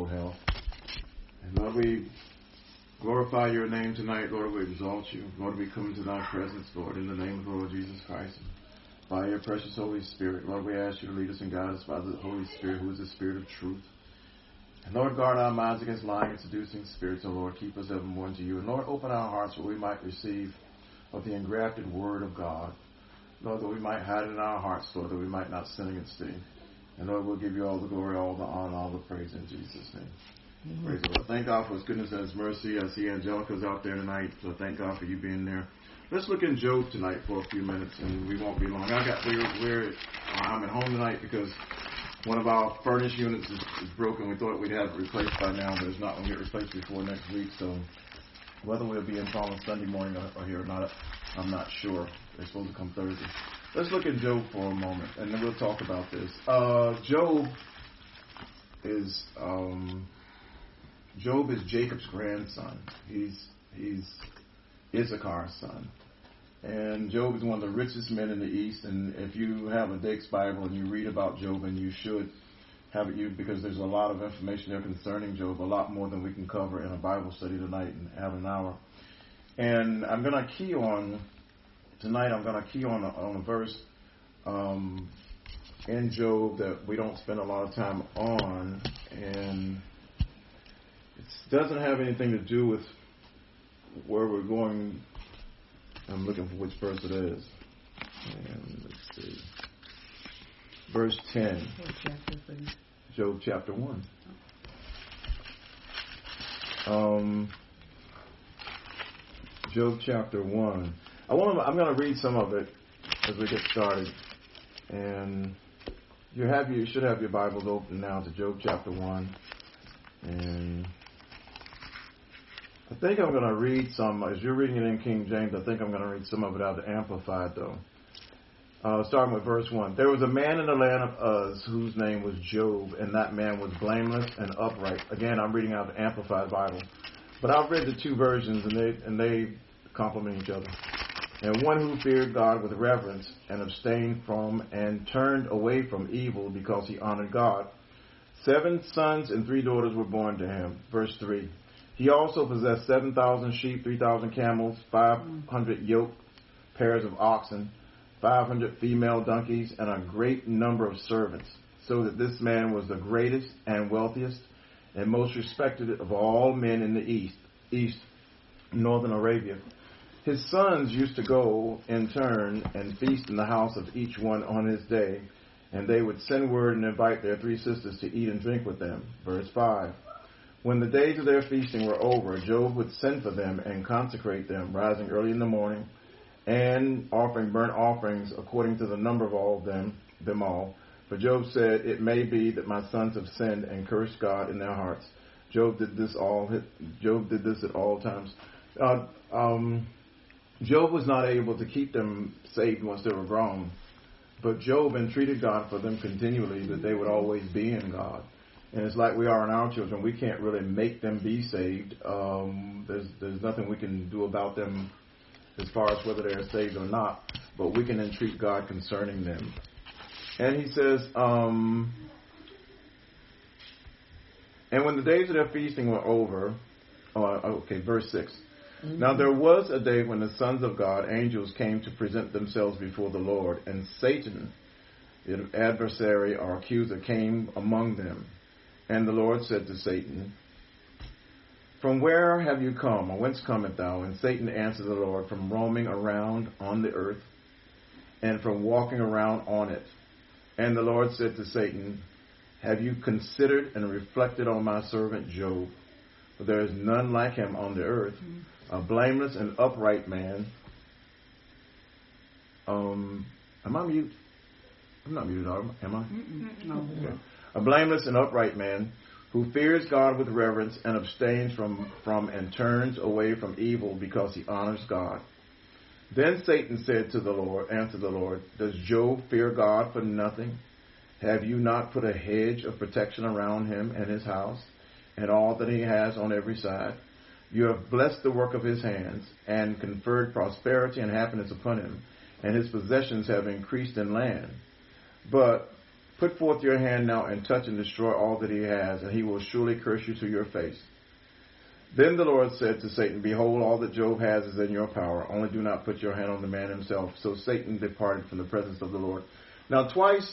physical health. And Lord, we glorify your name tonight. Lord, we exalt you. Lord, we come into thy presence, Lord, in the name of the Lord Jesus Christ. By your precious Holy Spirit, Lord, we ask you to lead us and guide us by the Holy Spirit, who is the Spirit of truth. And Lord, guard our minds against lying and seducing spirits. And Lord, keep us evermore unto you. And Lord, open our hearts where we might receive of the engrafted word of God. Lord, that we might hide it in our hearts, Lord, that we might not sin against thee. And Lord, we'll give you all the glory, all the honor, all the praise in Jesus' name. Mm-hmm. Praise the Lord. Thank God for his goodness and his mercy. I see Angelica's out there tonight, so thank God for you being there. Let's look in Job tonight for a few minutes, and we won't be long. I'm at home tonight because one of our furnace units is broken. We thought we'd have it replaced by now, but it's not going to get replaced before next week. So whether we'll be in on Sunday morning or here or not, I'm not sure. They're supposed to come Thursday. Let's look at Job for a moment, and then we'll talk about this. Job is Jacob's grandson. He's Issachar's son. And Job is one of the richest men in the East. And if you have a Dake's Bible and you read about Job, and you should have it, because there's a lot of information there concerning Job, a lot more than we can cover in a Bible study tonight and have an hour. And I'm going to key on a verse in Job that we don't spend a lot of time on, and it doesn't have anything to do with where we're going. I'm looking for which verse it is. And let's see. Verse 10. Job chapter 1. Job chapter 1. I'm going to read some of it as we get started. And you should have your Bibles open now to Job chapter 1. And I think I'm going to read some, as you're reading it in King James, I think I'm going to read some of it out of the Amplified, though. Starting with verse 1. There was a man in the land of Uz whose name was Job, and that man was blameless and upright. Again, I'm reading out of the Amplified Bible. But I've read the two versions, and they complement each other. And one who feared God with reverence and abstained from and turned away from evil because he honored God. 7 sons and 3 daughters were born to him. Verse 3. He also possessed 7,000 sheep, 3,000 camels, 500 yoke pairs of oxen, 500 female donkeys, and a great number of servants, so that this man was the greatest and wealthiest and most respected of all men in the east, northern Arabia. His sons used to go in turn and feast in the house of each one on his day, and they would send word and invite their 3 sisters to eat and drink with them. Verse 5. When the days of their feasting were over, Job would send for them and consecrate them, rising early in the morning, and offering burnt offerings according to the number of all of them all. For Job said, "It may be that my sons have sinned and cursed God in their hearts." Job did this at all times. Job was not able to keep them saved once they were grown, but Job entreated God for them continually, that they would always be in God. And it's like we are in our children. We can't really make them be saved. There's nothing we can do about them as far as whether they're saved or not, but we can entreat God concerning them. And he says, and when the days of their feasting were over, verse 6. Mm-hmm. Now there was a day when the sons of God, angels, came to present themselves before the Lord, and Satan, the adversary or accuser, came among them. And the Lord said to Satan, "From where have you come, or whence comest thou?" And Satan answered the Lord, "From roaming around on the earth, and from walking around on it." And the Lord said to Satan, "Have you considered and reflected on my servant Job? For there is none like him on the earth, a blameless and upright man." Am I mute? I'm not muted, am I? No. Okay. A blameless and upright man who fears God with reverence and abstains from and turns away from evil because he honors God. Then Satan answered the Lord, "Does Job fear God for nothing? Have you not put a hedge of protection around him and his house and all that he has on every side? You have blessed the work of his hands and conferred prosperity and happiness upon him, and his possessions have increased in land. But Put forth your hand now and touch and destroy all that he has, and he will surely curse you to your face. Then the Lord said to Satan, behold, all that Job has is in your power. Only do not put your hand on the man himself. So Satan departed from the presence of the Lord. Now, twice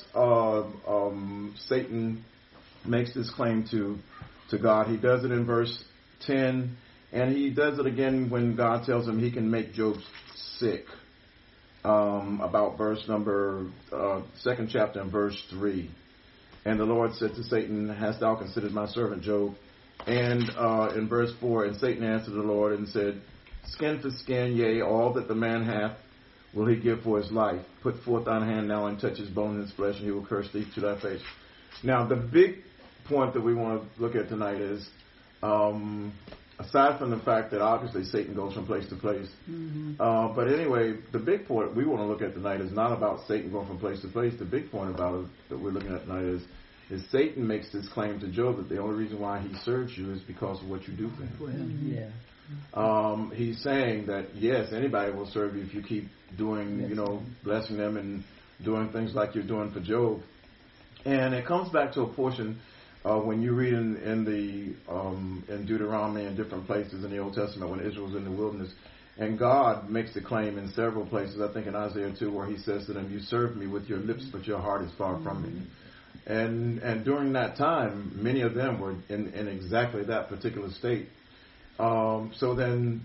Satan makes this claim to God. He does it in verse 10, and he does it again when God tells him he can make Job sick. About verse number, 2nd chapter and verse 3. And the Lord said to Satan, hast thou considered my servant Job? And in verse 4, and Satan answered the Lord and said, skin for skin, yea, all that the man hath will he give for his life. Put forth thine hand now and touch his bone and his flesh, and he will curse thee to thy face. Now, the big point that we want to look at tonight is, aside from the fact that obviously Satan goes from place to place, but anyway, the big point we want to look at tonight is not about Satan going from place to place. The big point about it that we're looking at tonight is Satan makes this claim to Job that the only reason why he serves you is because of what you do for him. Yeah. He's saying that, yes, anybody will serve you if you keep doing, blessing them and doing things like you're doing for Job. And it comes back to a portion when you read in Deuteronomy and different places in the Old Testament when Israel was in the wilderness. And God makes the claim in several places, I think in Isaiah 2, where he says to them, you serve me with your lips, but your heart is far from me. And during that time, many of them were in exactly that particular state. So then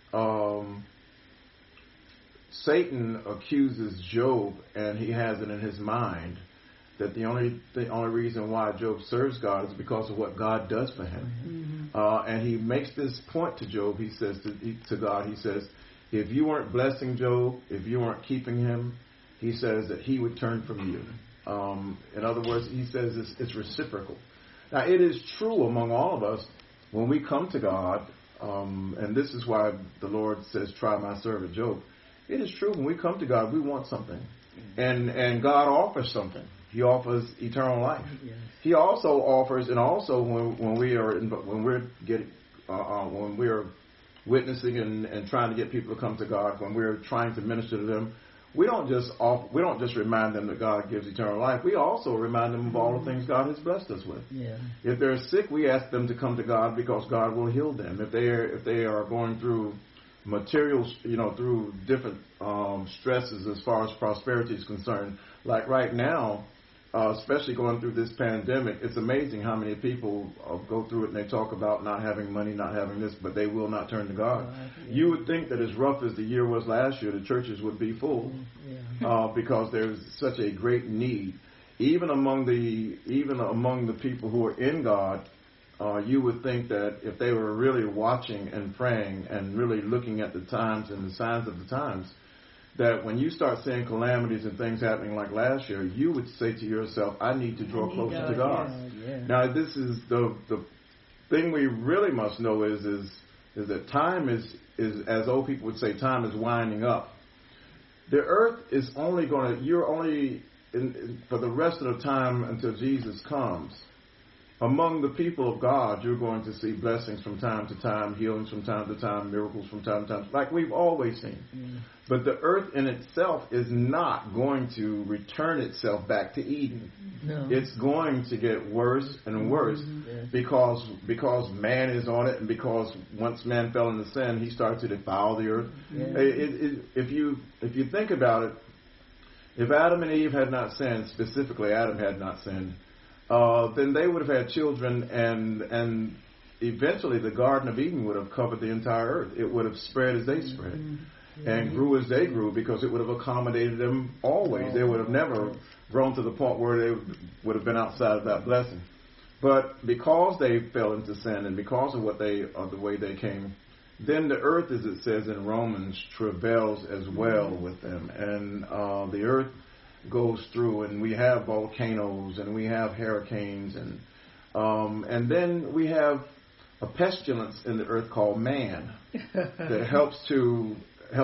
Satan accuses Job, and he has it in his mind that the only reason why Job serves God is because of what God does for him. And he makes this point to Job. He says to God, he says, if you weren't blessing Job, if you weren't keeping him, he says that he would turn from you. In other words, he says it's reciprocal. Now, it is true among all of us when we come to God, and this is why the Lord says, try my servant Job. It is true when we come to God, we want something. And God offers something. He offers eternal life. Yes. He also offers, and also when we are witnessing and trying to get people to come to God, when we're trying to minister to them, we don't just remind them that God gives eternal life. We also remind them of all the things God has blessed us with. Yeah. If they're sick, we ask them to come to God because God will heal them. If they are going through materials, through different stresses as far as prosperity is concerned, like right now, especially going through this pandemic, it's amazing how many people go through it and they talk about not having money, not having this, but they will not turn to God. You would think that as rough as the year was last year, the churches would be full because there's such a great need. Even among the people who are in God, you would think that if they were really watching and praying and really looking at the times and the signs of the times, that when you start seeing calamities and things happening like last year, you would say to yourself, I need to draw closer to God. Yeah. Now, this is the thing we really must know is that time is, as old people would say, time is winding up. The earth is only going to, you're only, for the rest of the time until Jesus comes, among the people of God, you're going to see blessings from time to time, healings from time to time, miracles from time to time, like we've always seen. But the earth in itself is not going to return itself back to Eden. No. It's going to get worse and worse because man is on it, and because once man fell into sin, he started to defile the earth. If you think about it, if Adam and Eve had not sinned, specifically Adam had not sinned, then they would have had children, and eventually the Garden of Eden would have covered the entire earth. It would have spread as they spread and grew as they grew, because it would have accommodated them always. They would have never grown to the point where they would have been outside of that blessing. But because they fell into sin and because of the way they came, then the earth, as it says in Romans, travails as well with them. And the earth goes through, and we have volcanoes, and we have hurricanes, and then we have a pestilence in the earth called man that helps to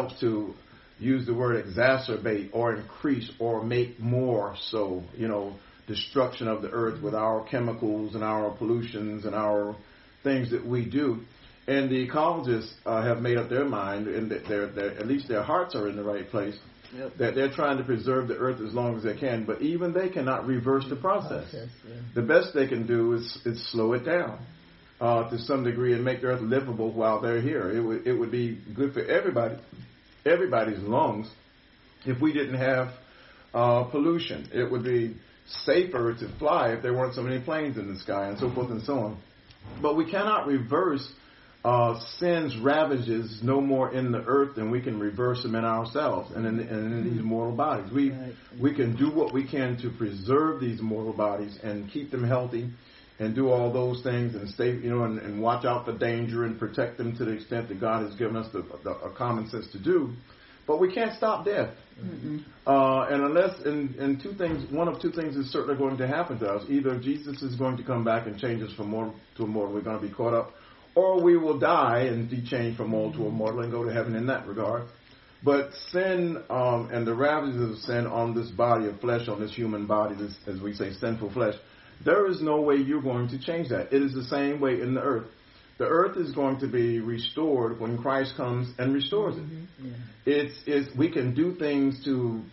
use the word exacerbate or increase or make more so, destruction of the earth with our chemicals and our pollutions and our things that we do. And the ecologists have made up their mind, and at least their hearts are in the right place, that they're trying to preserve the earth as long as they can, but even they cannot reverse the process. The best they can do is slow it down to some degree and make the earth livable while they're here. It would be good for everybody's lungs if we didn't have pollution. It would be safer to fly if there weren't so many planes in the sky and so forth and so on. But we cannot reverse sin's ravages no more in the earth than we can reverse them in ourselves and in these mortal bodies. We can do what we can to preserve these mortal bodies and keep them healthy and do all those things and stay, and watch out for danger and protect them to the extent that God has given us a common sense to do. But we can't stop death. Mm-hmm. And unless, and two things, one of two things is certainly going to happen to us. Either Jesus is going to come back and change us from mortal to immortal. We're going to be caught up. Or we will die and be changed from mortal to immortal and go to heaven in that regard. But sin and the ravages of sin on this body of flesh, on this human body, this, as we say, sinful flesh, there is no way you're going to change that. It is the same way in the earth. The earth is going to be restored when Christ comes and restores it. Mm-hmm. Yeah. It's we can do things to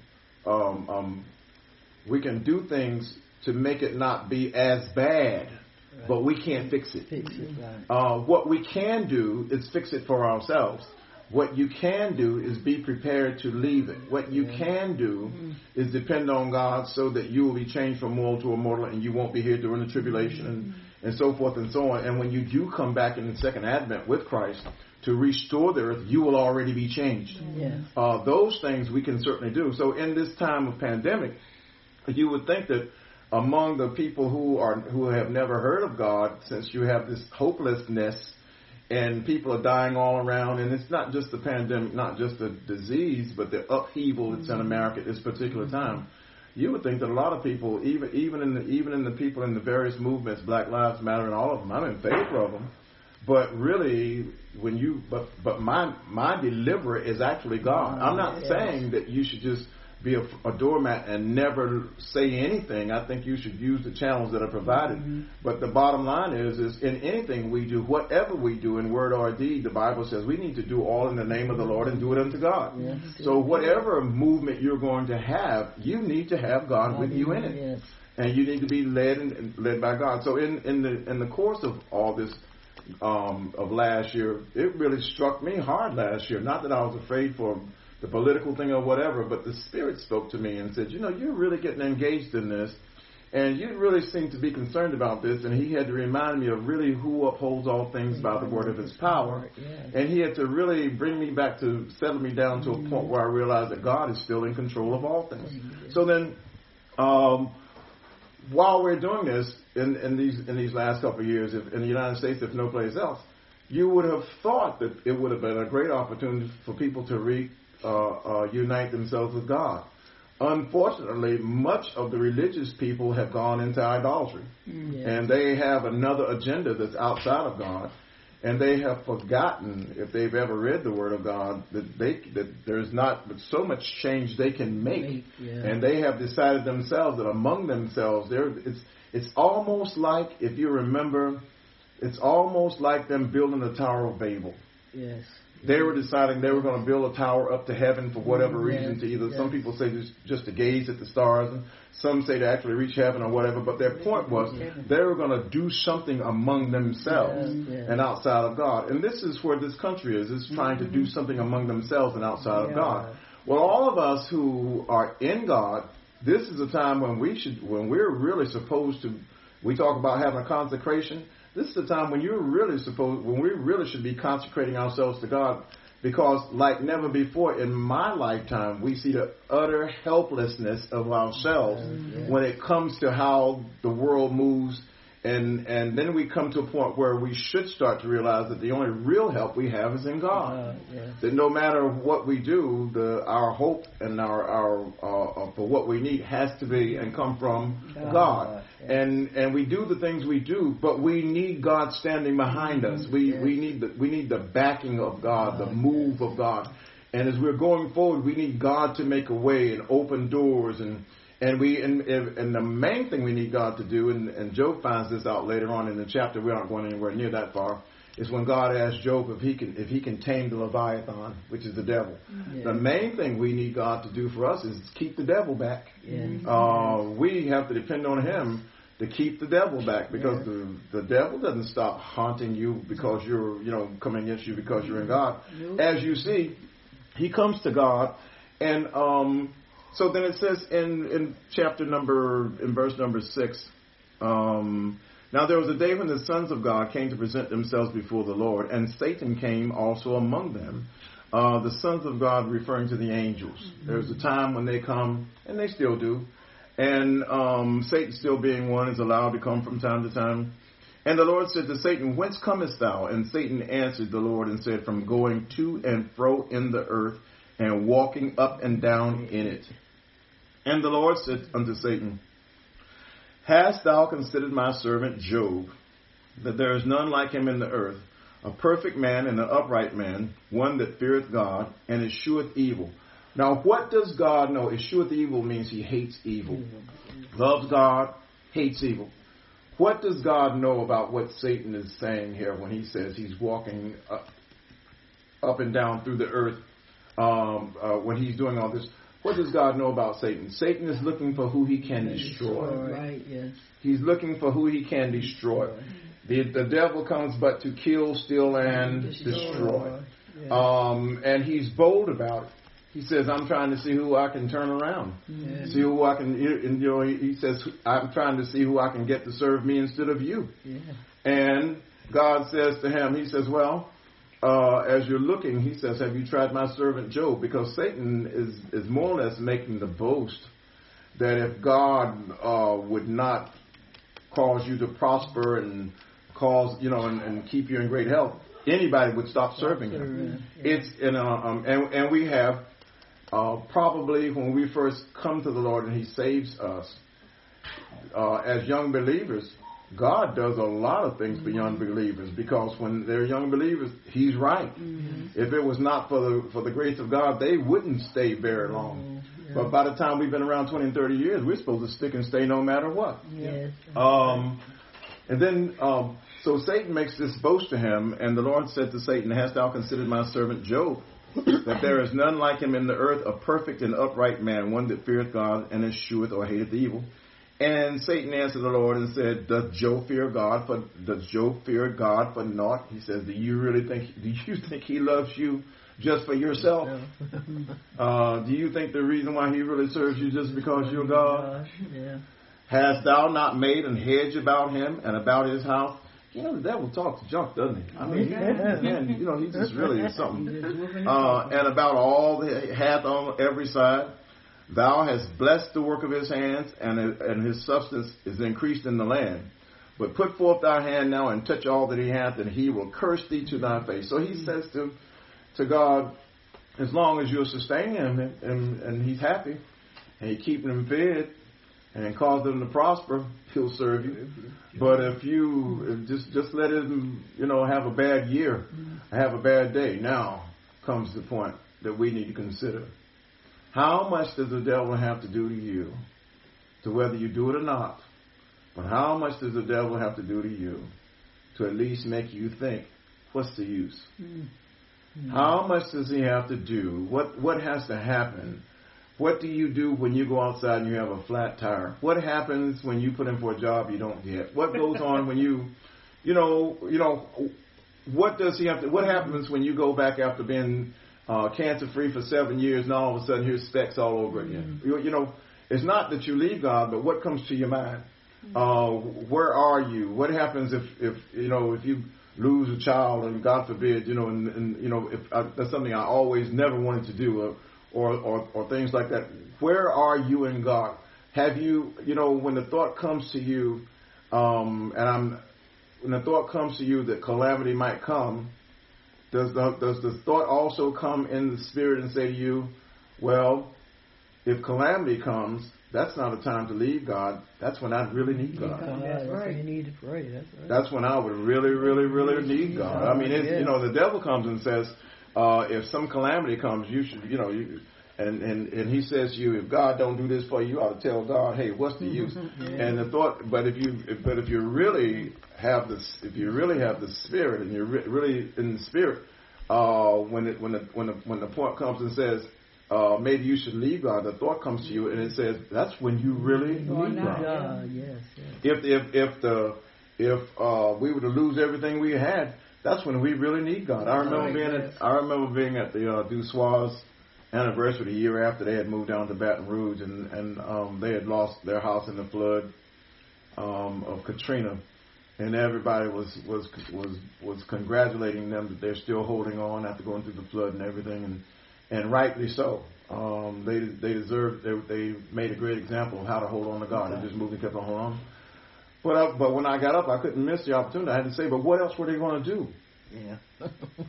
make it not be as bad, right. But we can't fix it. Right. What we can do is fix it for ourselves. What you can do is be prepared to leave it. What you can do is depend on God so that you will be changed from mortal to immortal and you won't be here during the tribulation and so forth and so on. And when you do come back in the second advent with Christ to restore the earth, you will already be changed. Yes. Those things we can certainly do. So in this time of pandemic, you would think that among the people who have never heard of God, since you have this hopelessness and people are dying all around, and it's not just the pandemic, not just the disease, but the upheaval that's in America at this particular time. You would think that a lot of people, even in the people in the various movements, Black Lives Matter and all of them, I'm in favor of them. But really, but my deliverer is actually God. I'm not saying that you should just be a doormat and never say anything. I think you should use the channels that are provided. Mm-hmm. But the bottom line is in anything we do, whatever we do in word or deed, the Bible says we need to do all in the name of the Lord and do it unto God. Yes. So whatever movement you're going to have, you need to have God with you in it. Yes. And you need to be led by God. So in the course of all this of last year, it really struck me hard last year. Not that I was afraid for the political thing or whatever, but the Spirit spoke to me and said, you're really getting engaged in this, and you really seem to be concerned about this. And he had to remind me of really who upholds all things by the word of his power. Yes. And he had to really bring me back to settle me down to a point where I realized that God is still in control of all things. So then, while we're doing this in these last couple of years, in the United States, if no place else, you would have thought that it would have been a great opportunity for people to unite themselves with God. Unfortunately, much of the religious people have gone into idolatry. Yes. And they have another agenda that's outside of God. And they have forgotten, if they've ever read the Word of God, that there's not so much change they can make. Yeah. And they have decided themselves that among themselves, it's almost like, if you remember, it's almost like them building the Tower of Babel. Yes. They were deciding they were going to build a tower up to heaven for whatever reason. To either some people say just to gaze at the stars, and some say to actually reach heaven or whatever. But their point was they were going to do something among themselves and outside of God. And this is where this country is trying to do something among themselves and outside of God. Well, all of us who are in God, this is a time when we're really supposed to. We talk about having a consecration. This is the time when we really should be consecrating ourselves to God, because like never before in my lifetime, we see the utter helplessness of ourselves when it comes to how the world moves. And then we come to a point where we should start to realize that the only real help we have is in God. That no matter what we do, our hope and our for what we need has to be and come from God. And we do the things we do, but we need God standing behind us. We need the backing of God, the move of God. And as we're going forward, we need God to make a way and open doors and And the main thing we need God to do, and Job finds this out later on in the chapter, we aren't going anywhere near that far, is when God asked Job if he can tame the Leviathan, which is the devil. Yeah. The main thing we need God to do for us is keep the devil back. Yeah. We have to depend on him to keep the devil back, because the devil doesn't stop haunting you because you're, coming against you because you're in God. Nope. As you see, he comes to God, and so then it says in verse number 6, now there was a day when the sons of God came to present themselves before the Lord, and Satan came also among them. The sons of God referring to the angels. Mm-hmm. There's a time when they come, and they still do, and Satan, still being one, is allowed to come from time to time. And the Lord said to Satan, whence comest thou? And Satan answered the Lord and said, from going to and fro in the earth, and walking up and down in it. And the Lord said unto Satan, hast thou considered my servant Job, that there is none like him in the earth, a perfect man and an upright man, one that feareth God, and escheweth evil? Now, what does God know? Escheweth evil means he hates evil. Loves God, hates evil. What does God know about what Satan is saying here when he says he's walking up and down through the earth, when he's doing all this? What does God know about Satan? Satan is looking for who he can destroy. Right, yes. He's looking for who he can destroy. The devil comes but to kill, steal, and destroy. Yeah. And he's bold about it. He says, I'm trying to see who I can turn around. Yeah. See who I can, he says, I'm trying to see who I can get to serve me instead of you. Yeah. And God says to him, he says, well, as you're looking, he says, have you tried my servant Job? Because Satan is more or less making the boast that if God would not cause you to prosper and cause, and keep you in great health, anybody would stop serving him. Yeah. It's and we have probably when we first come to the Lord and he saves us as young believers, God does a lot of things for young believers, because when they're young believers, he's right. Mm-hmm. If it was not for the grace of God, they wouldn't stay very long. Yeah. But by the time we've been around 20 and 30 years, we're supposed to stick and stay no matter what. Yes. And then, so Satan makes this boast to him, and the Lord said to Satan, hast thou considered my servant Job, that there is none like him in the earth, a perfect and upright man, one that feareth God and escheweth or hateth evil? And Satan answered the Lord and said, does Job fear God for naught? He says, do you think he loves you just for yourself? Do you think the reason why he really serves you just because you're God? Yeah. Hast thou not made an hedge about him and about his house? The devil talks junk, doesn't he? I mean, he just really is something. And about all that he hath on every side. Thou hast blessed the work of his hands, and his substance is increased in the land. But put forth thy hand now and touch all that he hath, and he will curse thee to thy face. So he says to God, as long as you're sustaining him and he's happy, and you're keeping him fed, and cause him to prosper, he'll serve you. But if you just let him, have a bad year, have a bad day, now comes the point that we need to consider. How much does the devil have to do to you, to whether you do it or not? But how much does the devil have to do to you to at least make you think, what's the use? Mm-hmm. How much does he have to do? What has to happen? What do you do when you go outside and you have a flat tire? What happens when you put in for a job you don't get? What goes on when what does he have to? What happens when you go back after being cancer-free for 7 years, and all of a sudden here's specks all over again? Mm-hmm. It's not that you leave God, but what comes to your mind? Where are you? What happens if you lose a child, and God forbid, that's something I always never wanted to do, or things like that. Where are you in God? Have you, when the thought comes to you, when the thought comes to you that calamity might come, does the thought also come in the spirit and say to you, well, if calamity comes, that's not a time to leave God. That's when I really need God. That's right. You need to pray. That's right. That's when I would really, really, really need God. I mean, the devil comes and says, if some calamity comes, you should, and he says to you, if God don't do this for you, you ought to tell God, hey, what's the use? And the thought, but if you really have the Spirit, and you're really in the Spirit, when the point comes and says, maybe you should leave God, the thought comes to you and it says, that's when you really need God. Yes. If we were to lose everything we had, that's when we really need God. I remember being at the Dussois anniversary the year after they had moved down to Baton Rouge, and they had lost their house in the flood of Katrina, and everybody was congratulating them that they're still holding on after going through the flood and everything, and rightly so. They deserved. They made a great example of how to hold on to God. They just moved and kept on holding on. But when I got up, I couldn't miss the opportunity. I had to say, but what else were they going to do? Yeah.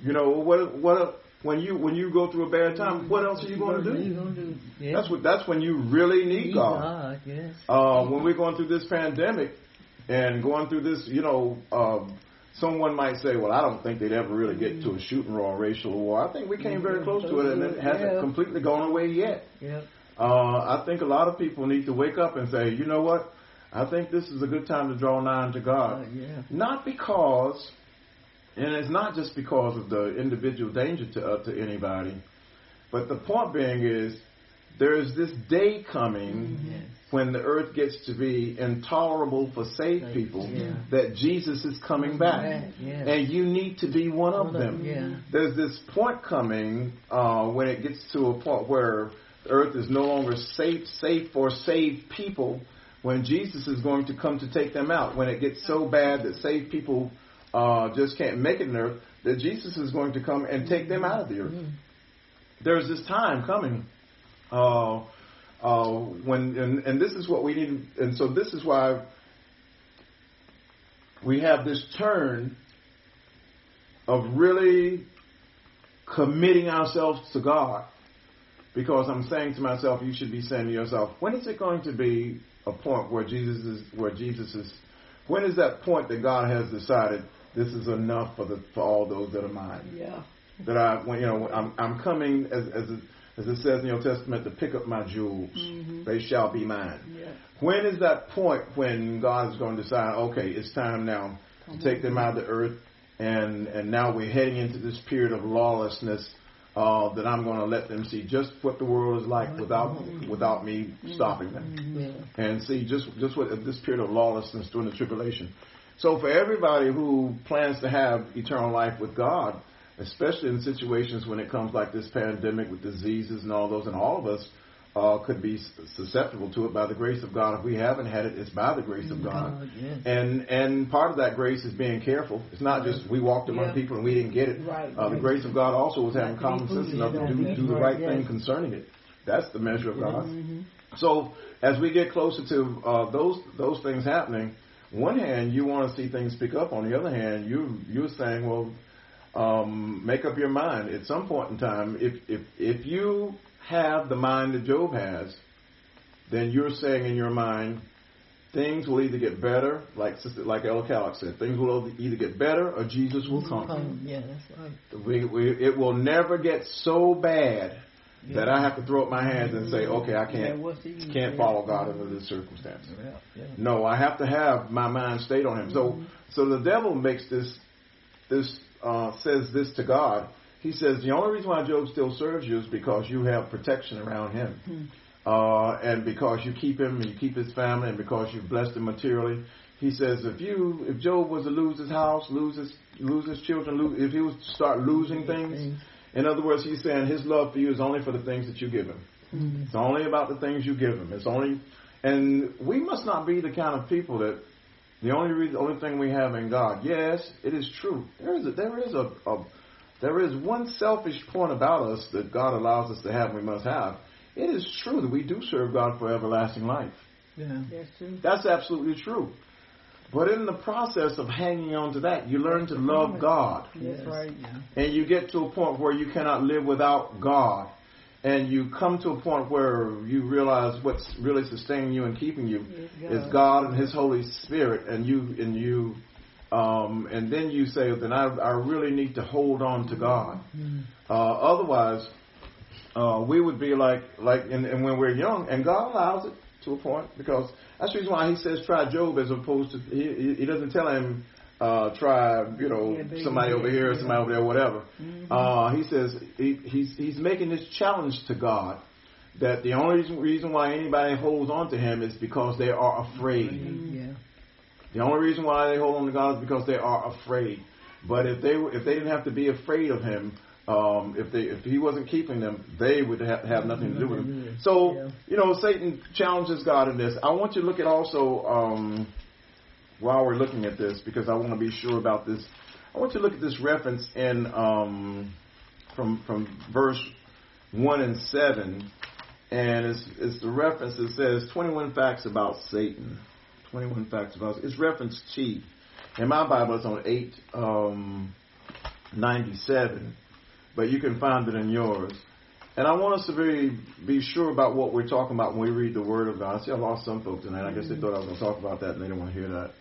When you go through a bad time, what else are you going to do? What are you going to do? Yeah. That's when you really need God. Yes. When we're going through this pandemic and going through this, someone might say, well, I don't think they'd ever really get to a shooting or a racial war. I think we came very close to it, and it hasn't completely gone away yet. Yeah. I think a lot of people need to wake up and say, you know what? I think this is a good time to draw nigh unto God. Not because, and it's not just because of the individual danger to anybody, but the point being is there is this day coming when the earth gets to be intolerable for saved people, that Jesus is coming back. And you need to be one of them. There's this point coming when it gets to a point where the earth is no longer safe for saved people, when Jesus is going to come to take them out. When it gets so bad that saved people just can't make it on earth, that Jesus is going to come and take them out of the earth. There's this time coming when, and this is what we need, and so this is why we have this turn of really committing ourselves to God. Because I'm saying to myself, you should be saying to yourself, when is it going to be a point where Jesus is, when is that point that God has decided this is enough for all those that are mine? Yeah. That I'm coming, as it says in the Old Testament, to pick up my jewels. They shall be mine. Yeah. When is that point when God is going to decide, okay, it's time now to take them out of the earth, and now we're heading into this period of lawlessness, that I'm going to let them see just what the world is like without me stopping them, and see just what this period of lawlessness during the tribulation. So for everybody who plans to have eternal life with God, especially in situations when it comes like this pandemic with diseases and all those, and all of us could be susceptible to it by the grace of God. If we haven't had it, it's by the grace of God. And part of that grace is being careful. It's not just we walked among people and we didn't get it. The grace of God also was having common sense enough to do the right thing concerning it. That's the measure of God. So as we get closer to those things happening, on one hand you want to see things pick up. On the other hand, you're saying, well, make up your mind. At some point in time, if you have the mind that Job has, then you're saying in your mind, things will either get better, like Ella Callock said, things will either get better or Jesus will come. Yeah, that's right. It will never get so bad that I have to throw up my hands and say, okay, I can't follow God under this circumstance. No, I have to have my mind stayed on Him. So the devil makes says this to God. He says the only reason why Job still serves you is because you have protection around him. And because you keep him and you keep his family, and because you've blessed him materially. He says if Job was to lose his house, lose his children, if he was to start losing things, in other words, he's saying his love for you is only for the things that you give him. It's only about the things you give him. And we must not be the kind of people that the only thing we have in God. Yes, it is true. There is one selfish point about us that God allows us to have and we must have. It is true that we do serve God for everlasting life. Yeah, that's true. That's absolutely true. But in the process of hanging on to that, you learn to love God. That's right. Yeah. And you get to a point where you cannot live without God. And you come to a point where you realize what's really sustaining you and keeping you is God and His Holy Spirit. And then you say, then I really need to hold on to God. Otherwise, we would be like and when we're young, and God allows it to a point, because that's the reason why He says try Job, as opposed to He doesn't tell him try somebody over here, somebody over there, whatever. He says he's making this challenge to God, that the only reason why anybody holds on to Him is because they are afraid. Yeah. The only reason why they hold on to God is because they are afraid. But if they didn't have to be afraid of Him, if He wasn't keeping them, they would have nothing to do with Him. So Satan challenges God in this. I want you to look at also while we're looking at this, because I want to be sure about this. I want you to look at this reference in from verse 1 and 7, and it's the reference that says 21 facts about Satan. 21 facts about Satan. It's reference T. In my Bible, it's on 897, but you can find it in yours. And I want us to be sure about what we're talking about when we read the Word of God. See, I lost some folks tonight. I guess they thought I was going to talk about that, and they didn't want to hear that.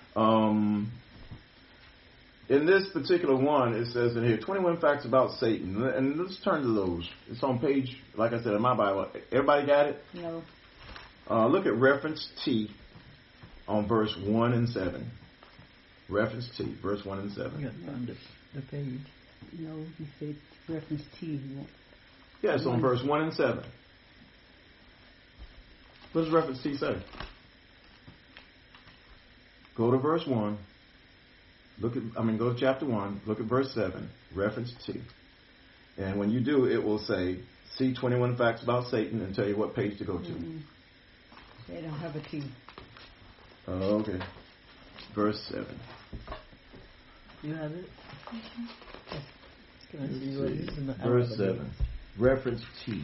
In this particular one, it says in here, 21 facts about Satan. And let's turn to those. It's on page, like I said, in my Bible. Everybody got it? No. Look at reference T on verse 1 and 7. Reference T, verse 1 and 7. You got to find the page. No, you said reference T. Yeah, it's on verse 1 and 7. What does reference T say? Go to verse 1. Go to chapter 1. Look at verse 7. Reference T. And when you do, it will say, see 21 facts about Satan, and tell you what page to go to. Mm-hmm. They don't have a T. Okay. Verse 7. You have it? Verse 7. Reference T.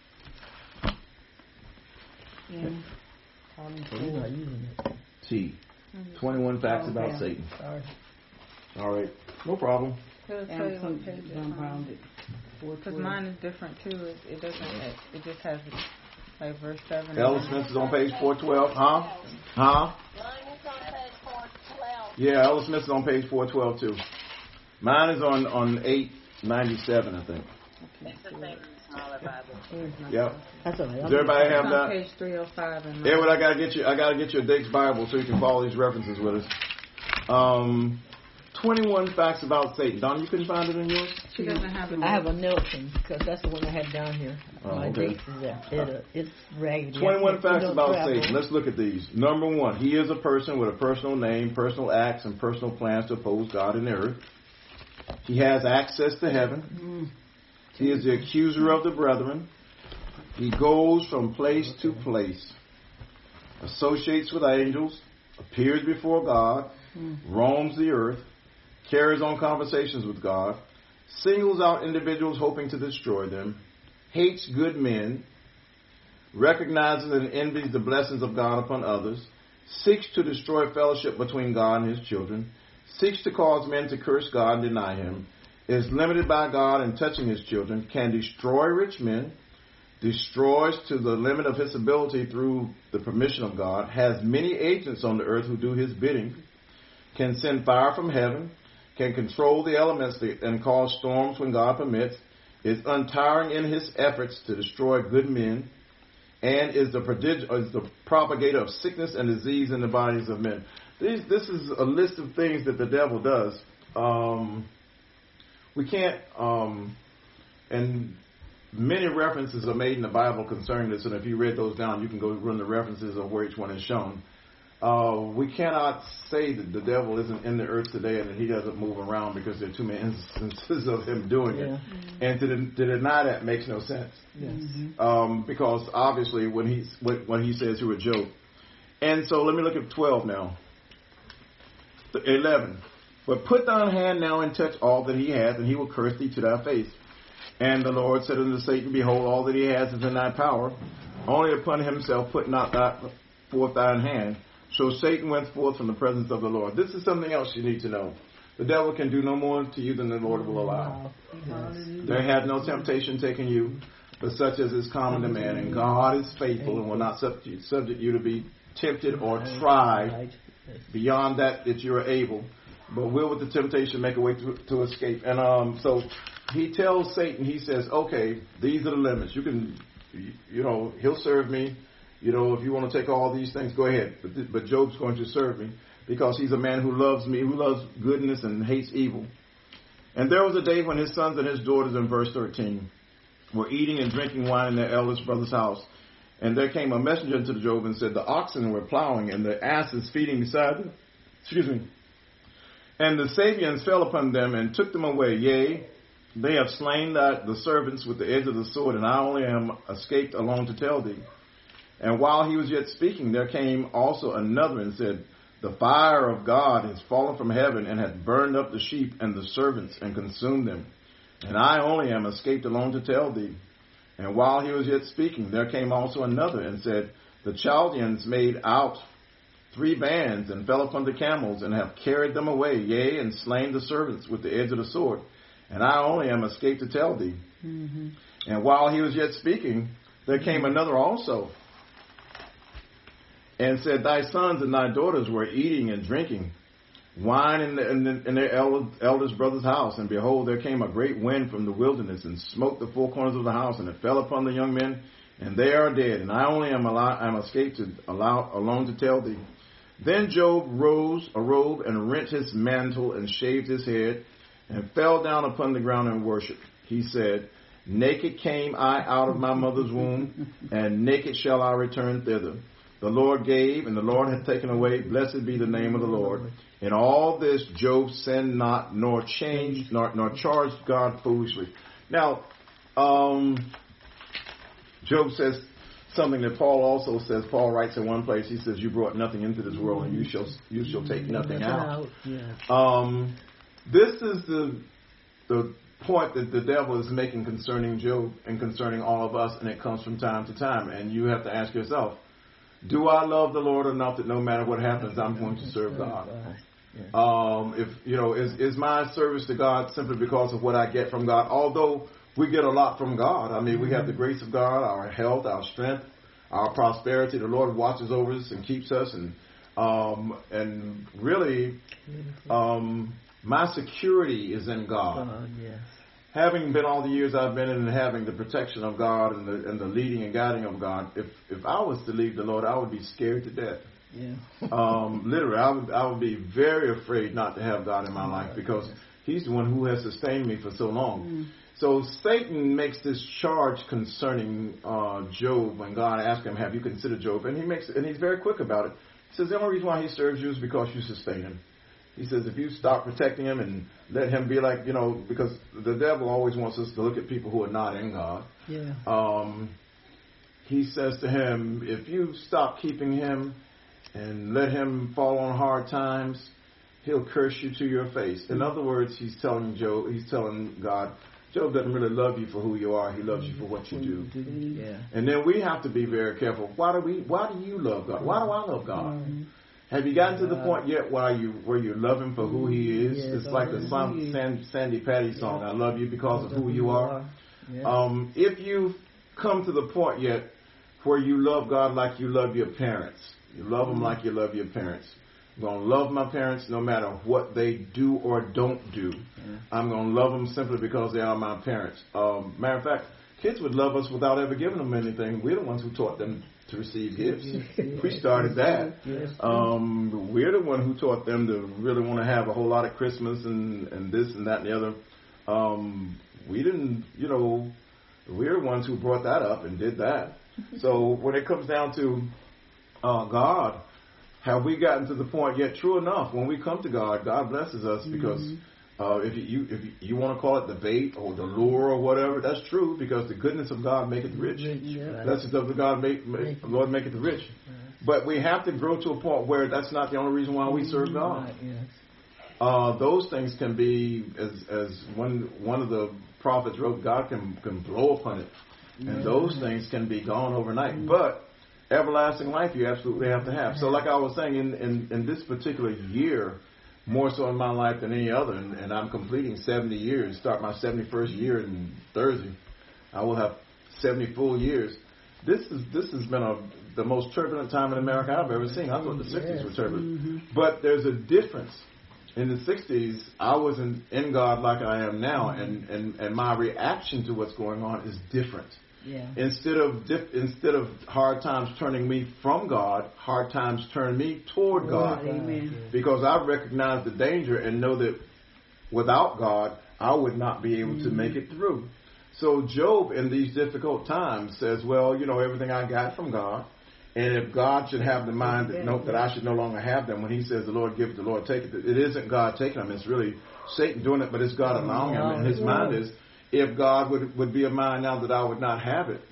In You're not using it. T. 21 facts about Satan. Sorry. All right. No problem. and some around it. Because mine is different too. It doesn't. It just has like verse 7. Ellis Smith is on page 412. Huh? Mine is on page 412. Yeah, Ellis Smith is on page 412 too. Mine is on 897, I think. It's the same smaller Bible. Yep. That's all right. Does everybody have on that? page 305. And Edward, I gotta get you a Dake's Bible so you can follow these references with us. 21 facts about Satan. Don, you couldn't find it in yours? she doesn't have it. I have a Nelson, because that's the one I have down here. Oh, My okay. dates is there. It's raggedy. 21 facts about travel. Satan. Let's look at these. Number 1, he is a person with a personal name, personal acts, and personal plans to oppose God and the earth. He has access to heaven. He is the accuser of the brethren. He goes from place to place, associates with angels, appears before God, roams the earth, carries on conversations with God, singles out individuals hoping to destroy them, hates good men, recognizes and envies the blessings of God upon others, seeks to destroy fellowship between God and His children, seeks to cause men to curse God and deny Him, is limited by God in touching His children, can destroy rich men, destroys to the limit of his ability through the permission of God, has many agents on the earth who do His bidding, can send fire from heaven, can control the elements and cause storms when God permits, is untiring in his efforts to destroy good men, and is the propagator of sickness and disease in the bodies of men. This is a list of things that the devil does. We can't, and many references are made in the Bible concerning this, and if you read those down, you can go run the references of where each one is shown. We cannot say that the devil isn't in the earth today and that he doesn't move around, because there are too many instances of him doing it. And to deny that makes no sense. Yes. Because obviously when he says who are Job. And so let me look at 12 now. 11. But put thine hand now and touch all that he hath, and he will curse thee to thy face. And the Lord said unto Satan, behold, all that he has is in thy power. Only upon himself put not forth thine hand. So Satan went forth from the presence of the Lord. This is something else you need to know. The devil can do no more to you than the Lord will allow. There hath no temptation taken you, but such as is common to man. And God is faithful and will not subject you to be tempted or tried beyond that you are able. but will with the temptation make a way to escape. And so he tells Satan, he says, okay, these are the limits. You can, he'll serve me. If you want to take all these things, go ahead. But Job's going to serve me because he's a man who loves me, who loves goodness and hates evil. And there was a day when his sons and his daughters, in verse 13, were eating and drinking wine in their eldest brother's house. And there came a messenger to Job and said, the oxen were plowing and the asses feeding beside them. And the Sabians fell upon them and took them away. Yea, they have slain the servants with the edge of the sword, and I only am escaped alone to tell thee. And while he was yet speaking, there came also another and said, the fire of God has fallen from heaven and hath burned up the sheep and the servants and consumed them. And I only am escaped alone to tell thee. And while he was yet speaking, there came also another and said, the Chaldeans made out 3 bands and fell upon the camels and have carried them away, yea, and slain the servants with the edge of the sword. And I only am escaped to tell thee. Mm-hmm. And while he was yet speaking, there came another also and said, thy sons and thy daughters were eating and drinking wine in their eldest brother's house. And behold, there came a great wind from the wilderness and smote the 4 corners of the house, and it fell upon the young men, and they are dead. And I only am escaped alone to tell thee. Then Job arose and rent his mantle and shaved his head and fell down upon the ground and worshipped. He said, naked came I out of my mother's womb, and naked shall I return thither. The Lord gave, and the Lord hath taken away. Blessed be the name of the Lord. In all this Job sinned not, nor changed, nor charged God foolishly. Now, Job says something that Paul also says. Paul writes in one place, he says, you brought nothing into this world, and you shall take nothing out. Yeah. This is the point that the devil is making concerning Job and concerning all of us, and it comes from time to time. And you have to ask yourself, do I love the Lord enough that no matter what happens, I'm going to serve God? Is my service to God simply because of what I get from God? Although we get a lot from God. I mean, we have the grace of God, our health, our strength, our prosperity. The Lord watches over us and keeps us, and really, my security is in God. Yes. Having been all the years I've been in and having the protection of God and the leading and guiding of God, if I was to leave the Lord, I would be scared to death. Yeah. Literally, I would be very afraid not to have God in my life because He's the one who has sustained me for so long. So Satan makes this charge concerning Job when God asked him, have you considered Job? And he's very quick about it. He says the only reason why he serves you is because you sustain him. He says if you stop protecting him and let him be like, because the devil always wants us to look at people who are not in God. Yeah. He says to him, if you stop keeping him and let him fall on hard times, he'll curse you to your face. In other words, he's telling God, Job doesn't really love you for who you are. He loves you for what you do. Yeah. And then we have to be very careful. Why do you love God? Why do I love God? Have you gotten to the point yet where you love him for who he is? Yes, it's like the Sandy Patty song, I love you because of who you are. Yes. If you've come to the point yet where you love God like you love your parents, you love them like you love your parents. I'm going to love my parents no matter what they do or don't do. Yeah. I'm going to love them simply because they are my parents. Matter of fact, kids would love us without ever giving them anything. We're the ones who taught them to receive gifts. We started that. Yes. We're the one who taught them to really want to have a whole lot of Christmas and this and that and the other. We didn't, we're the ones who brought that up and did that. So when it comes down to God, have we gotten to the point yet? True enough, when we come to God, God blesses us because if you want to call it the bait or the lure or whatever, that's true because the goodness of God maketh rich. Blessings of the Lord maketh rich. But we have to grow to a point where that's not the only reason why we serve God. Those things can be, as one of the prophets wrote, God can blow upon it. And those things can be gone overnight. But everlasting life you absolutely have to have. So like I was saying, in this particular year, more so in my life than any other, and I'm completing 70 years, start my 71st year in Thursday. I will have 70 full years. This has been the most turbulent time in America I've ever seen. I thought the 60s were turbulent. But there's a difference in the 60s, I wasn't in God like I am now, and my reaction to what's going on is different. Yeah. Instead of hard times turning me from God, hard times turn me toward God. Amen. Because I recognize the danger and know that without God, I would not be able to make it through. So Job, in these difficult times, says, well, you know, everything I got from God. And if God should have the mind that I should no longer have them, when he says the Lord give it, the Lord take it, it isn't God taking them. It's really Satan doing it, but it's God allowing them. And his mind is, if God would be a mind now that I would not have it.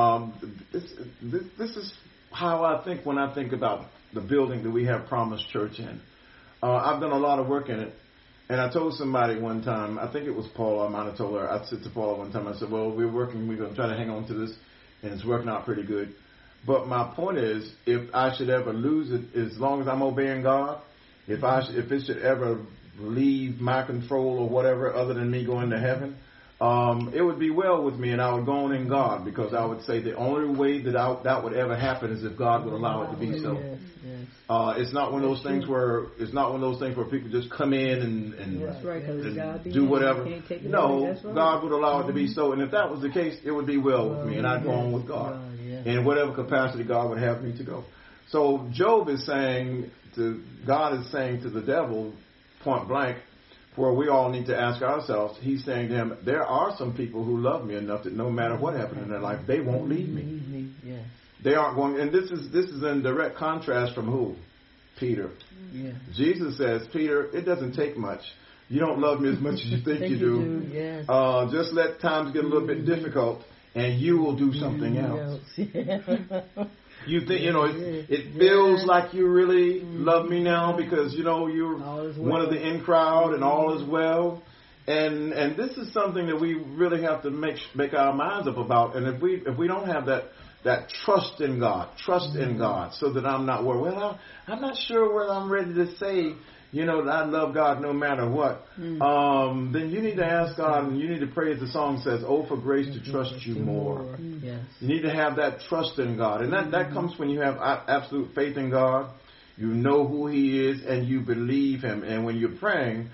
This is how I think when I think about the building that we have Promise Church in. I've done a lot of work in it. And I told somebody one time, I think it was Paula, I might have told her, I said to Paula one time, I said, well, we're going to try to hang on to this, and it's working out pretty good. But my point is, if I should ever lose it, as long as I'm obeying God, if it should ever leave my control or whatever other than me going to heaven, it would be well with me, and I would go on in God, because I would say the only way that would ever happen is if God would allow it to be so. It's not one of those things where people just come in and do whatever. No, God would allow it to be so, and if that was the case, it would be well with me, and I'd go on with God in whatever capacity God would have me to go. So Job is saying God is saying to the devil, point blank, where we all need to ask ourselves, he's saying to him, there are some people who love me enough that no matter what happens in their life, they won't leave me. Yes. They aren't going, and this is in direct contrast from who? Peter. Yeah. Jesus says, Peter, it doesn't take much. You don't love me as much as you think you do. Yes. Just let times get a little bit difficult, and you will do something else. You think, it feels like you really love me now because, you're one of the in crowd and all is well. And this is something that we really have to make our minds up about. And if we don't have that trust in God, so that I'm not worried. Well, I'm not sure whether I'm ready to say, that I love God no matter what. Then you need to ask God, and you need to pray as the song says, oh, for grace to trust you more. Yes. You need to have that trust in God. And that comes when you have absolute faith in God. You know who he is and you believe him. And when you're praying,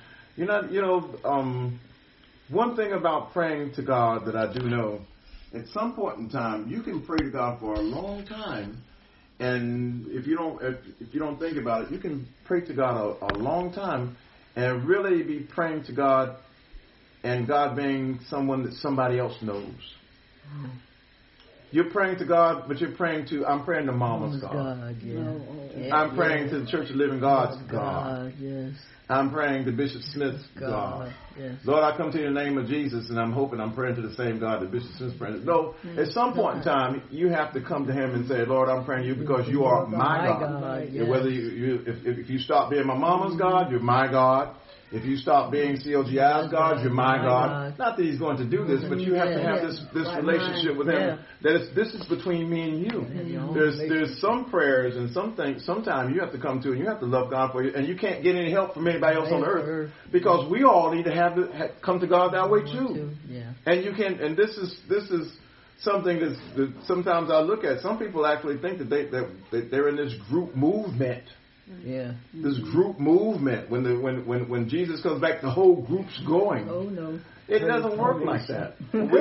one thing about praying to God that I do know, at some point in time, you can pray to God for a long time. And if you don't think about it, you can pray to God a long time and really be praying to God, and God being someone that somebody else knows. You're praying to God, but I'm praying to Mama's God. I'm praying to the Church of Living God's God. Yes. I'm praying to Bishop Smith's God. Yes. Lord, I come to you in the name of Jesus, and I'm praying to the same God that Bishop Smith's praying. No, at some point in time, you have to come to him and say, Lord, I'm praying to you because you are my God. Yes. Whether if you stop being my mama's God, you're my God. If you stop being CLGI's God, you're my God. Not that he's going to do this, but you have to have this relationship with him. This is between me and you. There's some prayers and some things sometimes you have to come to, and you have to love God for you, and you can't get any help from anybody else on earth, because we all need to come to God that way too. And you can, and this is something that sometimes I look at. Some people actually think that they're in this group movement. Yeah. This group movement, when Jesus comes back, the whole group's going. Oh no. It doesn't work like that.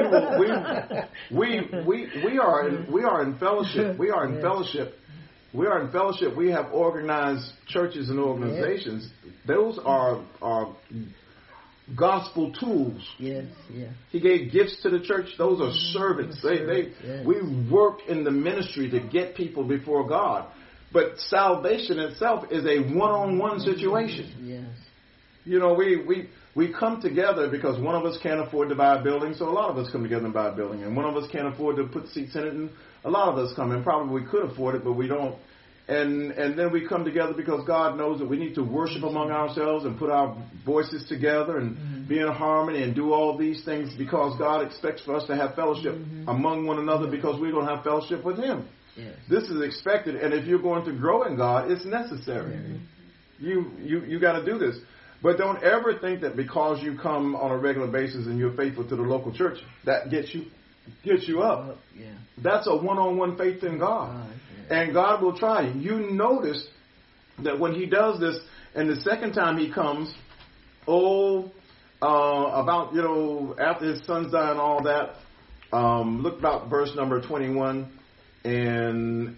We are in fellowship. We are in fellowship. We are in fellowship. We have organized churches and organizations. Those are gospel tools. Yes, yeah. He gave gifts to the church. Those are servants. We work in the ministry to get people before God. But salvation itself is a one-on-one situation. Yes. We come together because one of us can't afford to buy a building, so a lot of us come together and buy a building. And one of us can't afford to put seats in it, and a lot of us come in. Probably we could afford it, but we don't. And then we come together because God knows that we need to worship among ourselves and put our voices together and be in harmony and do all these things because God expects for us to have fellowship among one another because we're going to have fellowship with him. Yes. This is expected, and if you're going to grow in God, it's necessary. You got to do this. But don't ever think that because you come on a regular basis and you're faithful to the local church, that gets you up. Yeah. That's a one-on-one faith in God. And God will try you. You notice that when he does this, And the second time he comes, about, after his sons die and all that, look about verse number 21, and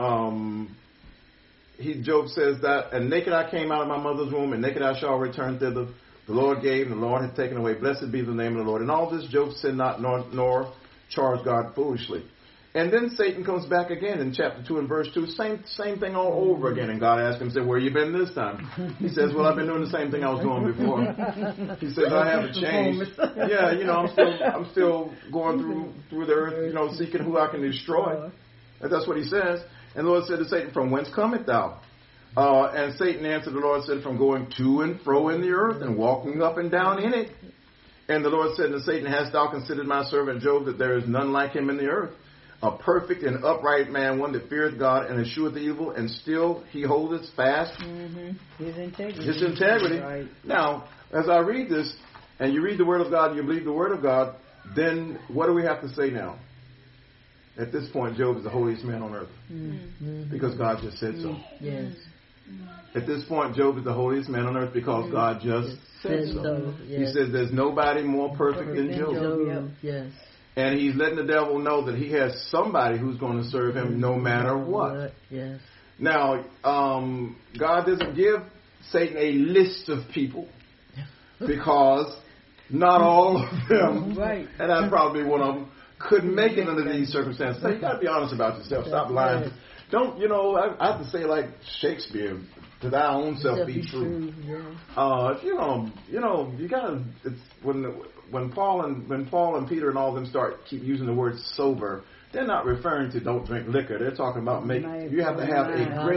Job says that, and naked I came out of my mother's womb, and naked I shall return thither. The Lord gave, and the Lord hath taken away. Blessed be the name of the Lord. And all this Job sinned not, nor charged God foolishly. And then Satan comes back again in chapter 2 and verse 2. Same thing all over again. And God asked him, said, where you been this time? He says, well, I've been doing the same thing I was doing before. He says, I haven't changed. Yeah, I'm still going through the earth, seeking who I can destroy. And that's what he says. And the Lord said to Satan, from whence cometh thou? And Satan answered the Lord, said, from going to and fro in the earth and walking up and down in it. And the Lord said to Satan, hast thou considered my servant Job, that there is none like him in the earth? A perfect and upright man, one that feareth God and escheweth the evil, and still he holdeth fast His integrity. His integrity. Right. Now, as I read this, and you read the Word of God, and you believe the Word of God, then what do we have to say now? At this point, Job is the holiest man on earth. Because God just said so. Yes. At this point, Job is the holiest man on earth because God just said so. He says there's nobody more perfect than Job. Yes. And he's letting the devil know that he has somebody who's going to serve him no matter what. Yes. Now, God doesn't give Satan a list of people because not all of them, Right. and I'd probably be one of them, could make it under these circumstances. So you got to be honest about yourself. Stop lying. Don't, I have to say like Shakespeare, to thy own self be true. If you're going to, you got to, it's when Paul and Peter and all of them keep using the word sober, they're not referring to don't drink liquor. They're talking about you have to have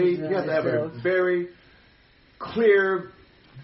a very clear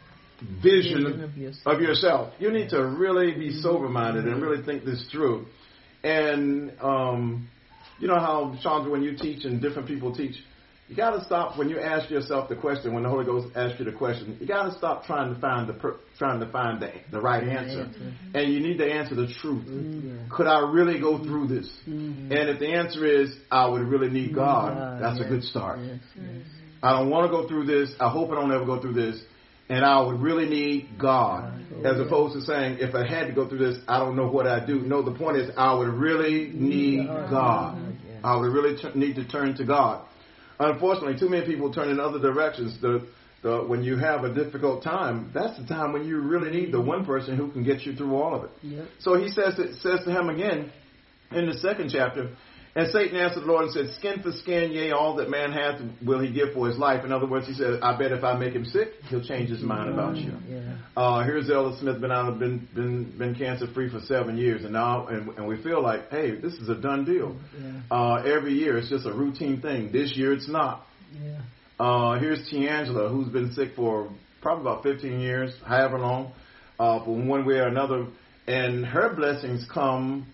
vision of yourself. You need to really be sober-minded and really think this through. And you know how, Chandra, when you teach and different people teach, you got to stop when you ask yourself the question. When the Holy Ghost asks you the question, you got to stop trying to find the right answer, and you need to answer the truth. Could I really go through this? And if the answer is I would really need God, that's a good start. I don't want to go through this. I hope I don't ever go through this. And I would really need God, as opposed to saying, if I had to go through this, I don't know what I'd do. No, the point is, I would really need God. I would really need to turn to God. Unfortunately, too many people turn in other directions. When you have a difficult time, that's the time when you really need the one person who can get you through all of it. So he says to him again in the second chapter, and Satan answered the Lord and said, skin for skin, yea, all that man hath will he give for his life. In other words, he said, I bet if I make him sick, he'll change his mind about you. Here's Ella Smith, been cancer free for 7 years, and now and we feel like, hey, this is a done deal. Every year it's just a routine thing. This year it's not. Here's Tiangela, who's been sick for probably about 15 years, however long, for one way or another, and her blessings come.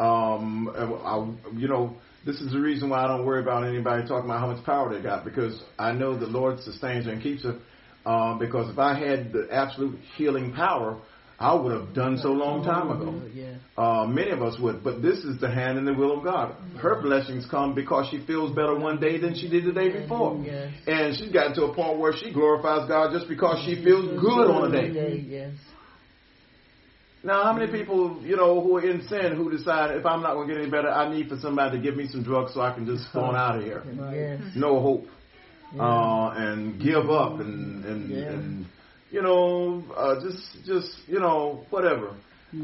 This is the reason why I don't worry about anybody talking about how much power they got, because I know the Lord sustains her and keeps her. Because if I had the absolute healing power, I would have done so a long time ago. Many of us would, but this is the hand and the will of God. Her blessings come because she feels better one day than she did the day before. And she's gotten to a point where she glorifies God just because she feels good on a day. Now, how many people, who are in sin who decide if I'm not going to get any better, I need for somebody to give me some drugs so I can just spawn out of here. No hope. And give up and whatever.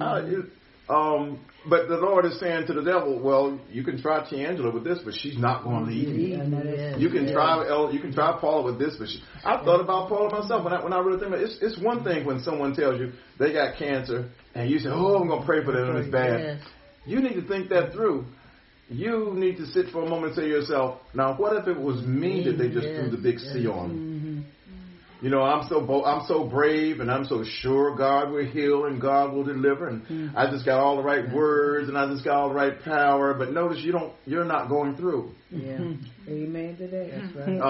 But the Lord is saying to the devil, well, you can try Tiangela with this, but she's not going to leave you. You can try Paula with this, but I thought about Paula myself when I really think about it. It's one thing when someone tells you they got cancer and you say, oh, I'm going to pray for them, it's bad. You need to think that through. You need to sit for a moment and say to yourself, now what if it was me that they just threw the big C on? I'm so brave and I'm so sure God will heal and God will deliver, and I just got all the right words and I just got all the right power. But notice you're not going through. Amen to that. That's right.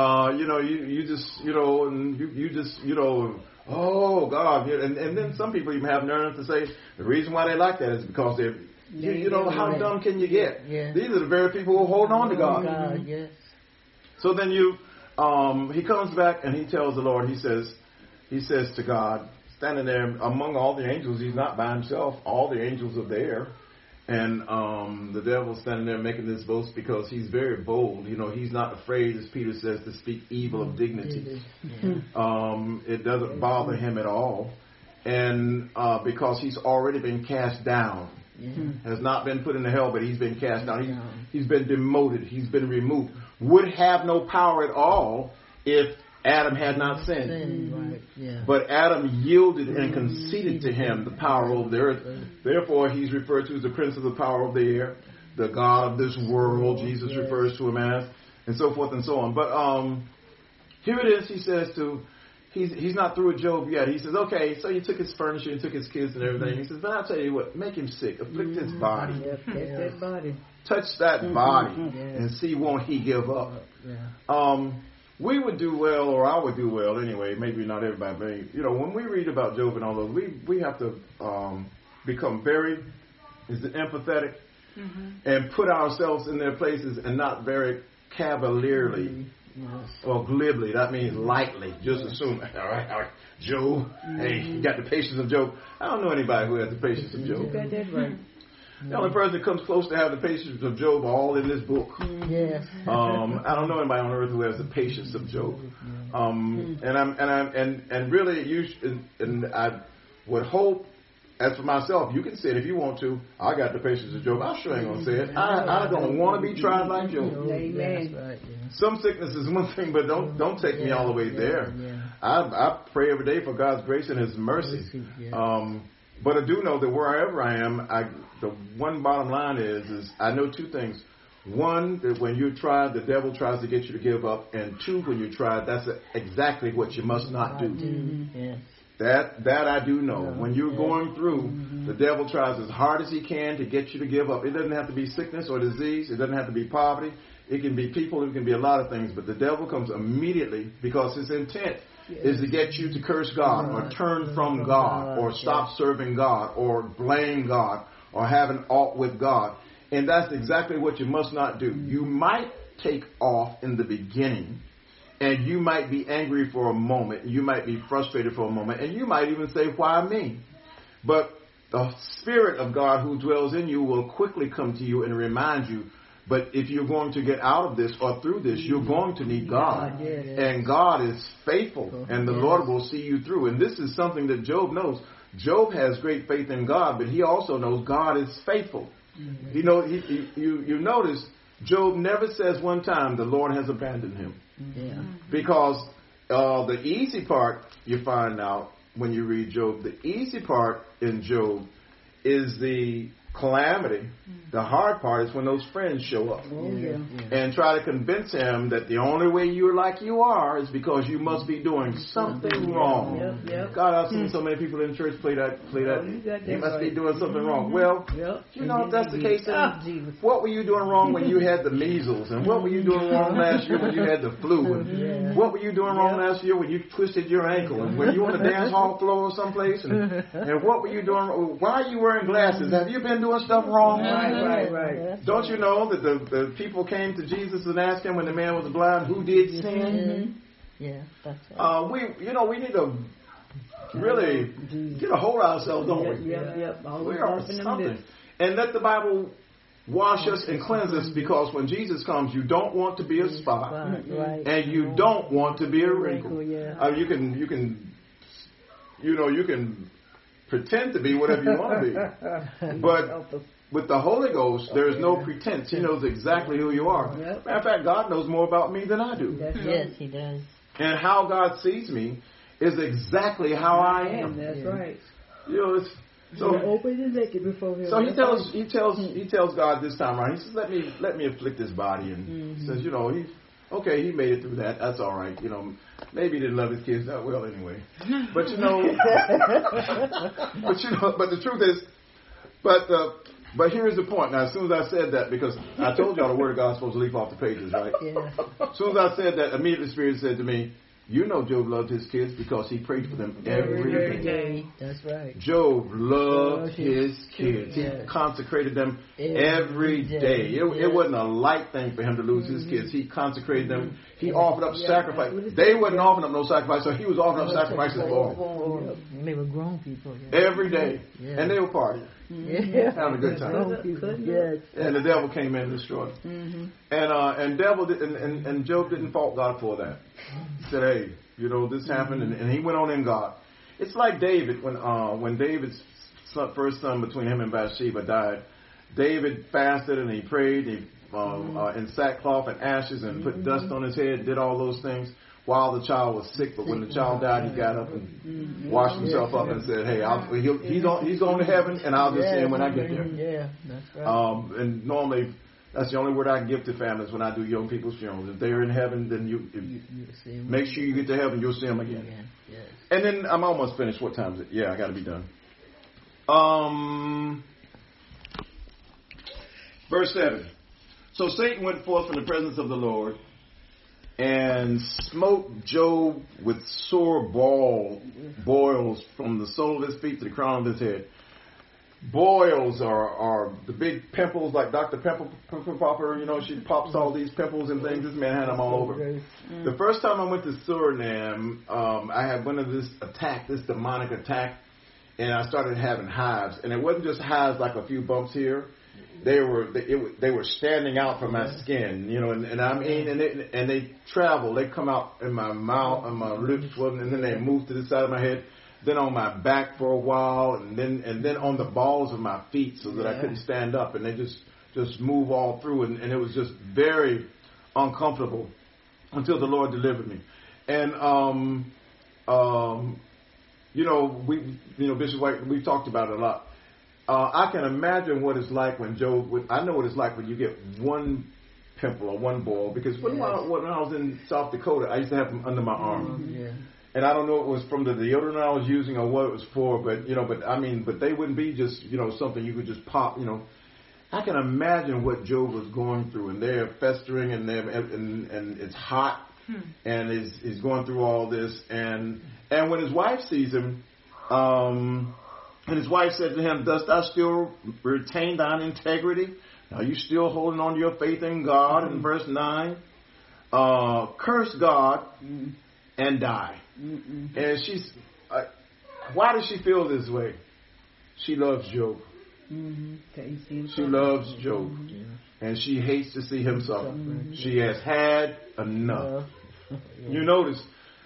Oh God, and then some people even have nerve to say the reason why they like that is because they're. How dumb can you get? These are the very people who hold on to God. So then he comes back and he tells the Lord, he says, he says to God, standing there among all the angels, he's not by himself. All the angels are there. And the devil's standing there making this boast because he's very bold. You know, he's not afraid, as Peter says, to speak evil of dignity. It doesn't bother him at all. And because he's already been cast down. Has not been put into hell, but he's been cast down. He's been demoted. He's been removed. Would have no power at all if Adam had not sinned. But Adam yielded and conceded to him the power over the earth. Therefore, he's referred to as the prince of the power of the air, the God of this world. Jesus refers to him as, and so forth and so on. But here it is. He says to, he's not through with Job yet. He says, okay, so you took his furniture, you took his kids and everything. He says, but I'll tell you what, make him sick, afflict his body. That body. Touch that body and see won't he give up. We would do well, or I would do well anyway, maybe not everybody, but you know, when we read about Job and all those, we have to become very empathetic and put ourselves in their places and not very cavalierly or glibly. That means lightly. Just assume, all right, Job, hey, you got the patience of Job. I don't know anybody who has the patience of Job. You got that right. The only person that comes close to having the patience of Job are all in this book. Yes. I don't know anybody on earth who has the patience of Job. And really, I would hope, as for myself, you can say it if you want to. I got the patience of Job. I sure ain't gonna say it. I don't want to be tried like Job. Amen. Some sickness is one thing, but don't take me all the way there. I pray every day for God's grace and His mercy. But I do know that wherever I am, the one bottom line is I know two things. One, that when you're tried, the devil tries to get you to give up. And two, when you're tried, that's exactly what you must not do. That I do know. When you're going through, the devil tries as hard as he can to get you to give up. It doesn't have to be sickness or disease. It doesn't have to be poverty. It can be people. It can be a lot of things. But the devil comes immediately because his intent is to get you to curse God or turn from God or stop serving God or blame God or have an ought with God. And that's exactly what you must not do. You might take off in the beginning and you might be angry for a moment. You might be frustrated for a moment. And you might even say, why me? But the Spirit of God who dwells in you will quickly come to you and remind you. But if you're going to get out of this or through this, you're going to need God. And God is faithful. And the Lord will see you through. And this is something that Job knows. Job has great faith in God, but he also knows God is faithful. You know, you notice Job never says one time the Lord has abandoned him. Because the easy part, you find out when you read Job, the easy part in Job is the calamity. The hard part is when those friends show up and try to convince him that the only way you're like you are is because you must be doing something wrong. God, I've seen so many people in church play that. You must be doing something wrong. Well, you know, if that's the case, what were you doing wrong when you had the measles? And what were you doing wrong last year when you had the flu? And what were you doing wrong last year when you twisted your ankle? And were you on the dance hall floor or someplace? And what were you doing? Why are you wearing glasses? Have you been doing stuff wrong? Right. Don't you know that the people came to Jesus and asked him when the man was blind, who did sin? Yeah, that's right. We need to really get a hold of ourselves, don't we? We are something. And let the Bible wash us and cleanse us, because when Jesus comes, you don't want to be a spot, and you don't want to be a wrinkle. You can pretend to be whatever you want to be, but with the Holy Ghost, there is no pretense. He knows exactly who you are. Matter of fact, God knows more about me than I do. Yes, He does. And how God sees me is exactly how I am. That's right. You know, so open and naked before Him. So he tells God this time around. He says, "Let me afflict this body," and says, "You know, he made it through that. That's all right. You know, maybe he didn't love his kids that well anyway. But you know, but the truth is, but here's the point. Now, as soon as I said that, because I told y'all the Word of God is supposed to leap off the pages, right? As soon as I said that, immediately the Spirit said to me, You know Job loved his kids because he prayed for them every day. That's right. Job loved his kids. He consecrated them every day. It wasn't a light thing for him to lose his kids. He consecrated them. He offered up sacrifice. They wasn't offering up no sacrifice, so he was offering up sacrifices for them. They were grown people. Every day. And they were partying. Having a good time. Yes. And the devil came in and destroyed them. And Job didn't fault God for that. He said, hey, you know, this happened, and he went on in God. It's like David, when David's first son between him and Bathsheba died, David fasted and he prayed in sackcloth and ashes and put dust on his head, did all those things while the child was sick. But when the child died, he got up and washed himself up and said, hey, he's going to heaven, and I'll just see him when I get there. Yeah, that's right. And normally, that's the only word I can give to families when I do young people's funerals. If they're in heaven, then you see them. Make sure you get to heaven, you'll see them again. Yes. And then I'm almost finished. What time is it? Yeah, I got to be done. Verse 7. So Satan went forth from the presence of the Lord and smote Job with sore boils from the sole of his feet to the crown of his head. Boils are the big pimples, like Dr. Pimple Popper, you know, she pops all these pimples and things. This man had them all over. The first time I went to Suriname, I had one of this demonic attack, and I started having hives. And it wasn't just hives like a few bumps here. They were standing out from my skin, you know, and I mean, and they travel. They come out in my mouth, and my lips, and then they move to the side of my head. Then on my back for a while, and then on the balls of my feet, so that I couldn't stand up, and they just move all through, and it was just very uncomfortable until the Lord delivered me. And Bishop White, we've talked about it a lot. I can imagine what it's like when I know what it's like when you get one pimple or one boil, because when I was in South Dakota, I used to have them under my arm. Yeah. And I don't know if it was from the deodorant I was using or what it was for, but they wouldn't be just, you know, something you could just pop, you know. I can imagine what Job was going through, and they're festering, and it's hot, and he's going through all this, and when his wife sees him, and his wife said to him, "Dost thou still retain thine integrity? Are you still holding on to your faith in God?" In verse 9, curse God and die. And she's, why does she feel this way? She loves Job. She loves Job. And she hates to see him suffer. She has had enough. You notice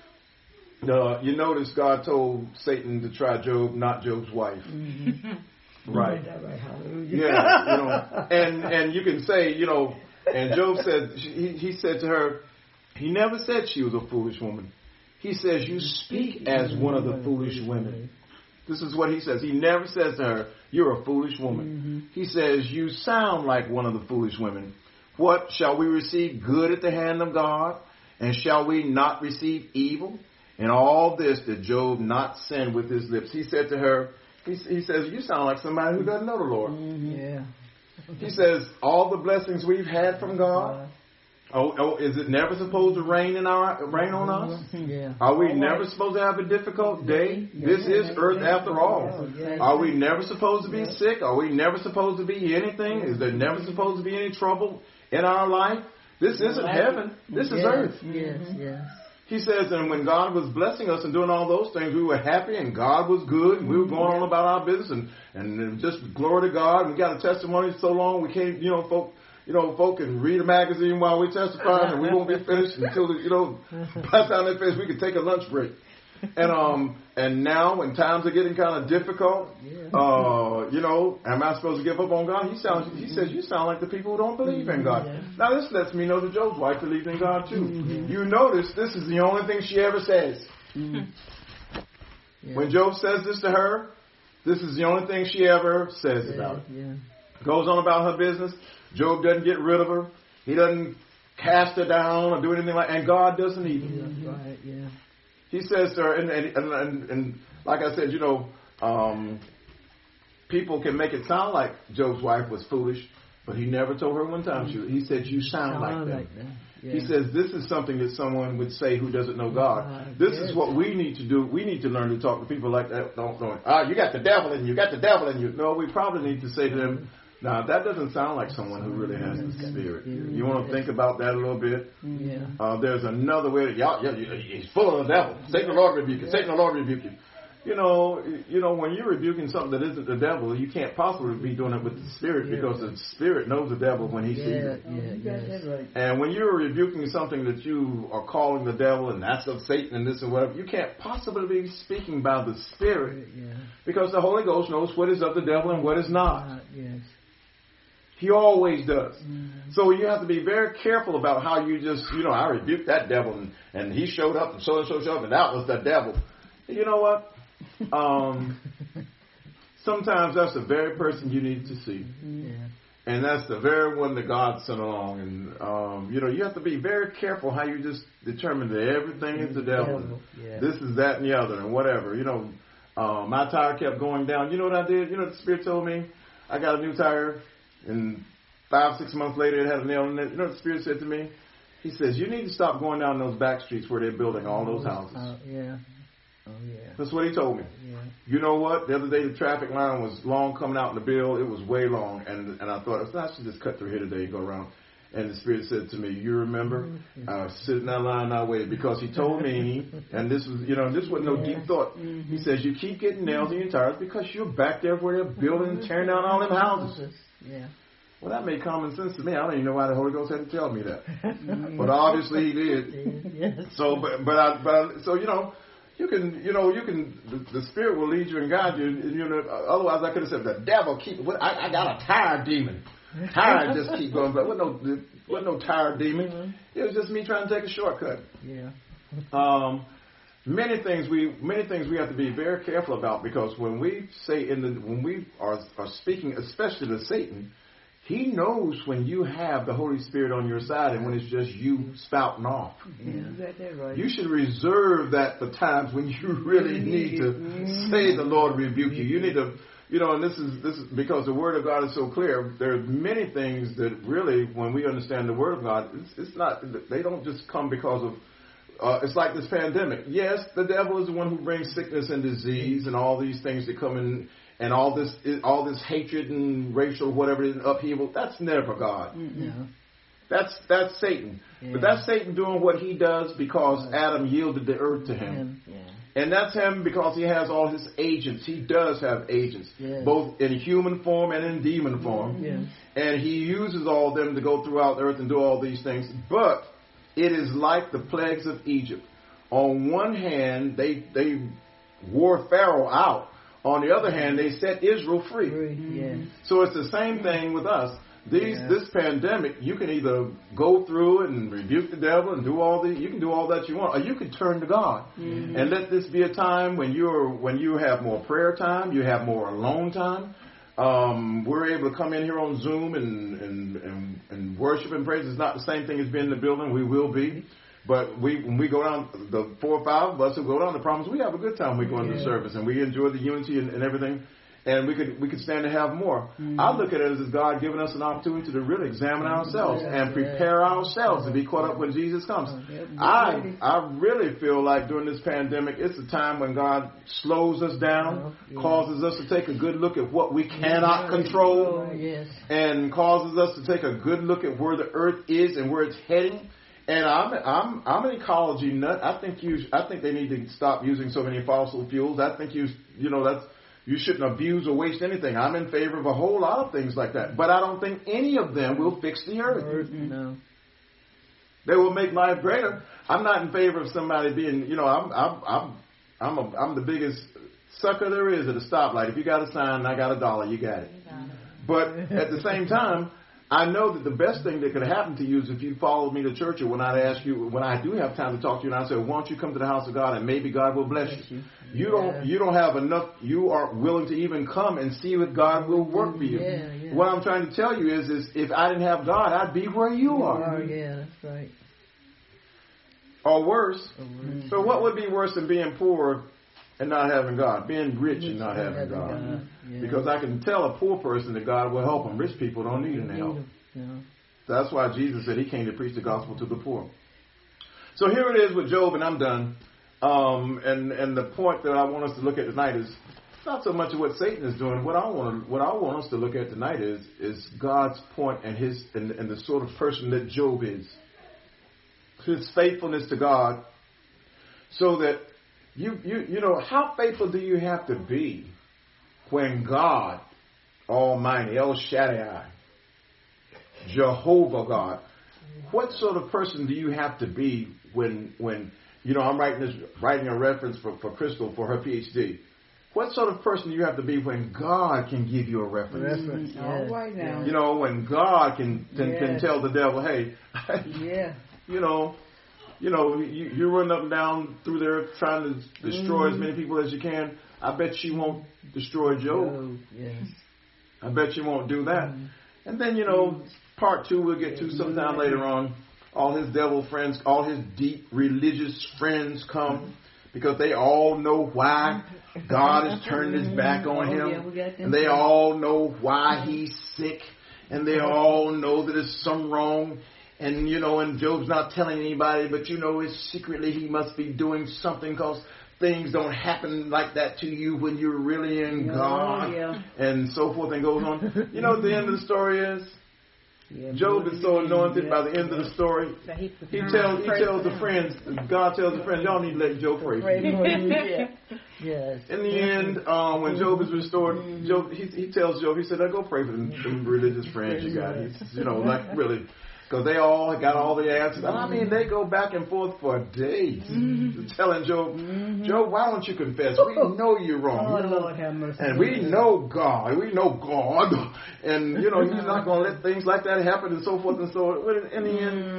God told Satan to try Job, not Job's wife. Right. Yeah, you know, and you can say, you know, and Job said, he said to her, he never said she was a foolish woman. He says, you speak as one of the foolish women. This is what he says. He never says to her, you're a foolish woman. He says, you sound like one of the foolish women. What, shall we receive good at the hand of God? And shall we not receive evil? And all this did Job not sin with his lips. He said to her, he says, you sound like somebody who doesn't know the Lord. Yeah. He says, all the blessings we've had from God. Oh, is it never supposed to rain on us? Yeah. Are we never supposed to have a difficult day? This is earth after all. Are we never supposed to be sick? Are we never supposed to be anything? Is there never supposed to be any trouble in our life? This isn't heaven. This is earth. Yes, yes. He says, and when God was blessing us and doing all those things, we were happy and God was good and we were going on about our business and just glory to God. We got a testimony so long we can't, folk can read a magazine while we testify, and we won't be finished until, by the time they finish, we can take a lunch break. And now when times are getting kind of difficult, am I supposed to give up on God? He says, you sound like the people who don't believe in God. Now this lets me know that Job's wife believed in God too. You notice this is the only thing she ever says. When Job says this to her, this is the only thing she ever says about it. Goes on about her business. Job doesn't get rid of her. He doesn't cast her down or do anything like that. And God doesn't either. Right, yeah. He says to her, and like I said, people can make it sound like Job's wife was foolish. But he never told her one time. He said, you sound like them. Yeah. He says this is something that someone would say who doesn't know God. This is what we need to do. We need to learn to talk to people like that. Don't you got the devil in you. You got the devil in you. No, we probably need to say to them, now that doesn't sound like someone who really has the Spirit. You want to think about that a little bit? Yeah. There's another way. He's full of the devil. Satan the Lord rebuke you. Satan the Lord rebuke you. You know, when you're rebuking something that isn't the devil, you can't possibly be doing it with the Spirit because the Spirit knows the devil when he sees it. Right. And when you're rebuking something that you are calling the devil and that's of Satan and this and whatever, you can't possibly be speaking by the Spirit because the Holy Ghost knows what is of the devil and what is not. Yes. He always does. So you have to be very careful about how you just, I rebuked that devil and he showed up and so showed up and that was the devil. You know what? Sometimes that's the very person you need to see. And that's the very one that God sent along. And, you have to be very careful how you just determine that everything is the devil. This is that and the other and whatever. My tire kept going down. You know what I did? You know what the Spirit told me? I got a new tire and 5-6 months later it had a nail in it. You know what the Spirit said to me? He says, you need to stop going down those back streets where they're building all those houses. That's what he told me. You know what? The other day the traffic line was long coming out in the bill. It was way long. And I thought, I should just cut through here today and go around. And the Spirit said to me, you remember? I was sitting in that line and I waited because he told me, and this was, this wasn't no deep thought. He says, you keep getting nails in your tires because you're back there where they're building and tearing down all them houses. Well, that made common sense to me. I don't even know why the Holy Ghost had to tell me that. But obviously he did. So, you can, the Spirit will lead you and guide you. Otherwise I could have said, the devil I got a tire demon. Tire just keep going. But wasn't no tire demon. It was just me trying to take a shortcut. Many things we have to be very careful about because when we say when we are speaking, especially to Satan, he knows when you have the Holy Spirit on your side and when it's just you spouting off. You should reserve that for times when you really need to say the Lord rebuke you. You need to, and this is because the Word of God is so clear. There are many things that really, when we understand the Word of God, it's not. They don't just come because of. It's like this pandemic. Yes, the devil is the one who brings sickness and disease and all these things that come in. And all this hatred and racial whatever and upheaval, that's never God. That's Satan. But that's Satan doing what he does because Adam yielded the earth to him. And that's him because he has all his agents. He does have agents, both in human form and in demon form. And he uses all of them to go throughout the earth and do all these things. But it is like the plagues of Egypt. On one hand, they wore Pharaoh out. On the other hand, they set Israel free. So it's the same thing with us. This pandemic, you can either go through it and rebuke the devil and you can do all that you want, or you can turn to God and let this be a time when you have more prayer time, you have more alone time. We're able to come in here on Zoom and worship and praise. It's not the same thing as being in the building. We will be. But when we go down, the 4 or 5 of us who go down, the promise we have a good time. We go into service and we enjoy the unity and everything, and we could stand to have more. I look at it as God giving us an opportunity to really examine ourselves and prepare ourselves to be caught up when Jesus comes. I really feel like during this pandemic, it's a time when God slows us down, causes us to take a good look at what we cannot control, and causes us to take a good look at where the earth is and where it's heading. And I'm an ecology nut. I think they need to stop using so many fossil fuels. I think you shouldn't abuse or waste anything. I'm in favor of a whole lot of things like that. But I don't think any of them will fix the earth. No. They will make life greater. I'm not in favor of somebody being, I'm the biggest sucker there is at a stoplight. If you got a sign and I got $1, you got it. But at the same time, I know that the best thing that could happen to you is if you followed me to church, or when I do have time to talk to you, and I say, why don't you come to the house of God and maybe God will bless you. You don't have enough. You are willing to even come and see what God will work for you. What I'm trying to tell you is if I didn't have God, I'd be where you are. That's right. Or worse. So what would be worse than being poor and not having God. Being rich and not having God. Yeah. Because I can tell a poor person that God will help them. Rich people don't need any help. Yeah. That's why Jesus said he came to preach the gospel to the poor. So here it is with Job, and I'm done. And the point that I want us to look at tonight is not so much of what Satan is doing. What I want us to look at tonight is God's point and the sort of person that Job is. His faithfulness to God, so that you know, how faithful do you have to be when God Almighty, El Shaddai, Jehovah God, what sort of person do you have to be when you know, I'm writing a reference for Crystal for her PhD. What sort of person do you have to be when God can give you a reference? All right now. You know, when God can tell the devil, hey, Yeah. you run up and down through there trying to destroy as many people as you can. I bet you won't destroy Job. Yes. I bet you won't do that. And then, you know, part 2 we'll get to sometime later on. All his devil friends, all his deep religious friends come because they all know why God has turned his back on him. And they all know why he's sick. And they all know that there's something wrong. And, you know, and Job's not telling anybody, but, you know, secretly he must be doing something because things don't happen like that to you when you're really in God. And so forth and goes on. You know what the end of the story is? Job is so anointed by the end of the story. He tells the friends, God tells the friends, y'all need to let Job pray for you. Yes. In the end, when Job is restored, Job, he tells Job, he said, go pray for them religious friends you got. He's, you know, like really. Because they all got all the answers. I mean, they go back and forth for days telling Job, Job, why don't you confess? We know you're wrong. Oh, Lord have mercy. And we know God. We know God. And, you know, he's not going to let things like that happen and so forth and so on. But in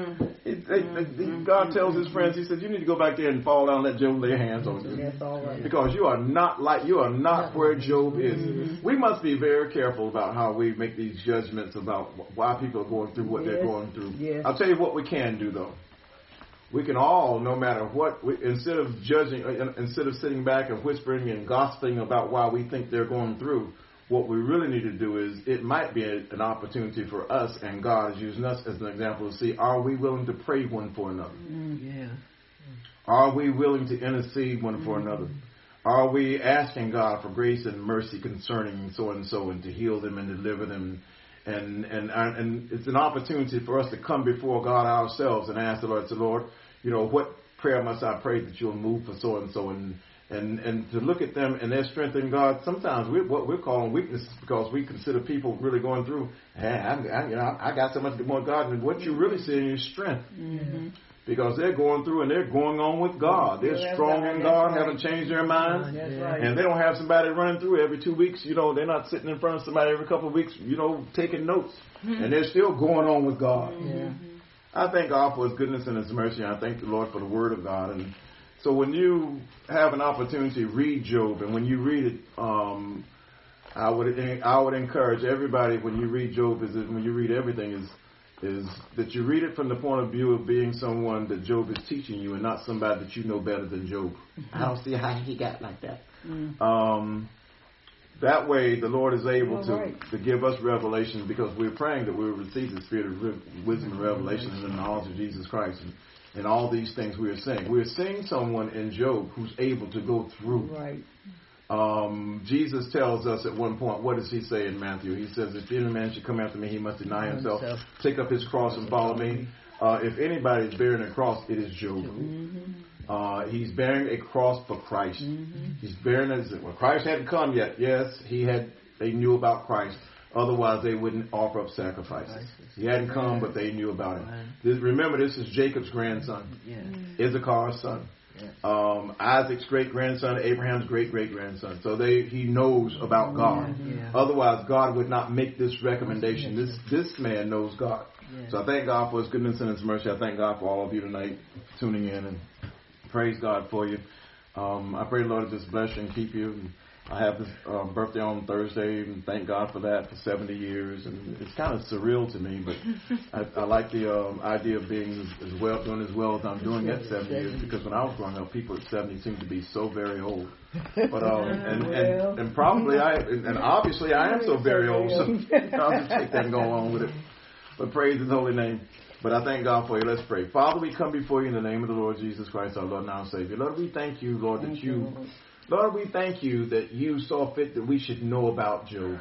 the end, God tells his friends, he says, you need to go back there and fall down and let Job lay hands on you. That's all right. Because you are not where Job is. We must be very careful about how we make these judgments about why people are going through what they're going through. Yes. I'll tell you what we can do, though. We can all, no matter what, instead of judging, instead of sitting back and whispering and gossiping about why we think they're going through, what we really need to do is, it might be an opportunity for us, and God is using us as an example to see, are we willing to pray one for another? Yeah. Are we willing to intercede one for another? Are we asking God for grace and mercy concerning so and so, and to heal them and deliver them? And it's an opportunity for us to come before God ourselves and ask the Lord, say, Lord, you know, what prayer must I pray that you'll move for so and so, and to look at them and their strength in God. Sometimes what we're calling weakness because we consider people really going through, hey, I got so much more God, and what you're really seeing is strength. Mm-hmm. Because they're going through and they're going on with God. They're strong in God, haven't changed their minds. And they don't have somebody running through every 2 weeks. You know, they're not sitting in front of somebody every couple of weeks, you know, taking notes. And they're still going on with God. I thank God for his goodness and his mercy. And I thank the Lord for the word of God. And so when you have an opportunity, read Job. And when you read it, I would encourage everybody when you read Job, when you read everything, is that you read it from the point of view of being someone that Job is teaching you and not somebody that you know better than Job. I don't see how he got like that. That way the Lord is able to give us revelation, because we're praying that we'll receive the spirit of wisdom and revelation and the knowledge of Jesus Christ. And all these things we are seeing. We're seeing someone in Job who's able to go through. Jesus tells us at one point, what does he say in Matthew? He says, if any man should come after me, he must deny himself, take up his cross and follow me. If anybody is bearing a cross, it is Job. He's bearing a cross for Christ. He's bearing it. Well, Christ hadn't come yet. Yes, they knew about Christ. Otherwise, they wouldn't offer up sacrifices. He hadn't come, but they knew about him. Remember, this is Jacob's grandson, Issachar's son. Isaac's great-grandson, Abraham's great-great-grandson. So he knows about God. Otherwise, God would not make this recommendation. This man knows God. So I thank God for his goodness and his mercy. I thank God for all of you tonight tuning in, and praise God for you. I pray the Lord just bless you and keep you. I have his birthday on Thursday, and thank God for that, for 70 years. And it's kind of surreal to me, but I like the idea of being as well, doing as well as I'm doing at 70 years, because when I was growing up, people at 70 seemed to be so very old. But and probably and obviously I am so very old, so I'll just take that and go along with it. But praise His holy name. But I thank God for you. Let's pray. Father, we come before you in the name of the Lord Jesus Christ, our Lord and our Savior. Lord, we thank you, Lord, Lord, we thank you that you saw fit that we should know about Job.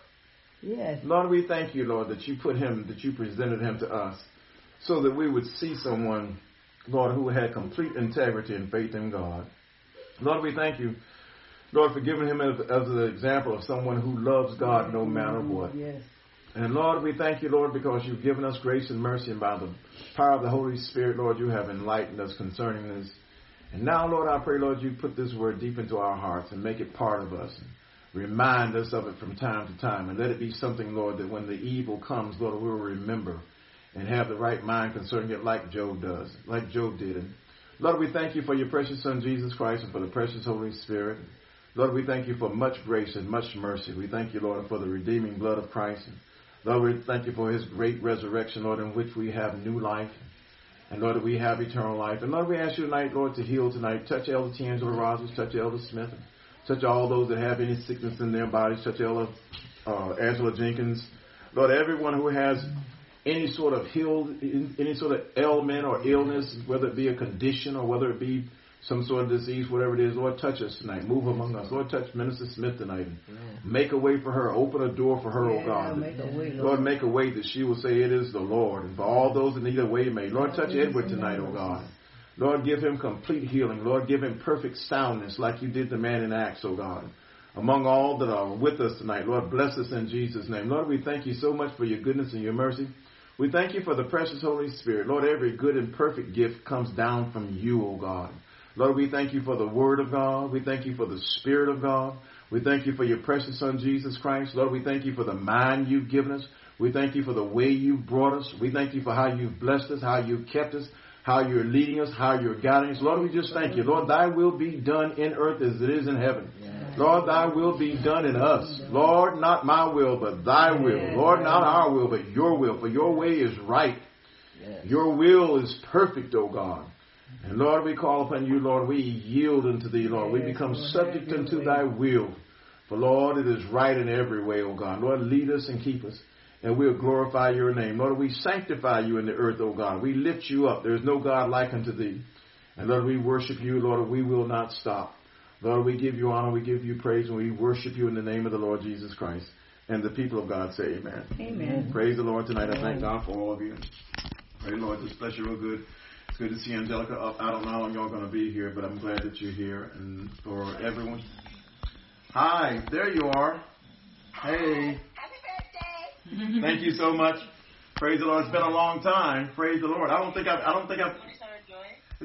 Yes. Lord, we thank you, Lord, that you presented him to us so that we would see someone, Lord, who had complete integrity and faith in God. Lord, we thank you, Lord, for giving him as an example of someone who loves God no matter what. Yes. And Lord, we thank you, Lord, because you've given us grace and mercy, and by the power of the Holy Spirit, Lord, you have enlightened us concerning this. And now, Lord, I pray, Lord, you put this word deep into our hearts and make it part of us. And remind us of it from time to time. And let it be something, Lord, that when the evil comes, Lord, we'll remember and have the right mind concerning it like Job does, like Job did. And Lord, we thank you for your precious Son, Jesus Christ, and for the precious Holy Spirit. Lord, we thank you for much grace and much mercy. We thank you, Lord, for the redeeming blood of Christ. And Lord, we thank you for his great resurrection, Lord, in which we have new life. And Lord, that we have eternal life. And Lord, we ask you tonight, Lord, to heal tonight. Touch Elder D'Angelo Rogers, touch Elder Smith, touch all those that have any sickness in their bodies, touch Elder Angela Jenkins. Lord, everyone who has any sort of any sort of ailment or illness, whether it be a condition or whether it be some sort of disease, whatever it is, Lord, touch us tonight. Move among us. Lord, touch Minister Smith tonight. Make a way for her. Open a door for her, oh God. Lord, make a way that she will say it is the Lord. And for all those that need a way made, Lord, touch Edward tonight, oh God. Lord, give him complete healing. Lord, give him perfect soundness like you did the man in Acts, oh God. Among all that are with us tonight, Lord, bless us in Jesus' name. Lord, we thank you so much for your goodness and your mercy. We thank you for the precious Holy Spirit. Lord, every good and perfect gift comes down from you, oh God. Lord, we thank you for the Word of God. We thank you for the Spirit of God. We thank you for your precious Son, Jesus Christ. Lord, we thank you for the mind you've given us. We thank you for the way you've brought us. We thank you for how you've blessed us, how you've kept us, how you're leading us, how you're guiding us. Lord, we just thank you. Lord, thy will be done in earth as it is in heaven. Lord, thy will be done in us. Lord, not my will, but thy will. Lord, not our will, but your will. For your way is right. Your will is perfect, O God. And Lord, we call upon you, Lord. We yield unto thee, Lord. We become subject unto thy will. For, Lord, it is right in every way, O God. Lord, lead us and keep us, and we'll glorify your name. Lord, we sanctify you in the earth, O God. We lift you up. There is no God like unto thee. And, Lord, we worship you, Lord. We will not stop. Lord, we give you honor. We give you praise, and we worship you in the name of the Lord Jesus Christ. And the people of God say amen. Amen. Praise the Lord tonight. I thank God for all of you. Pray, Lord, just bless you real good. It's good to see Angelica up. I don't know how long y'all going to be here, but I'm glad that you're here. And for everyone. Hi, there you are. Hey. Happy birthday. Thank you so much. Praise the Lord. It's been a long time. Praise the Lord. I don't think I've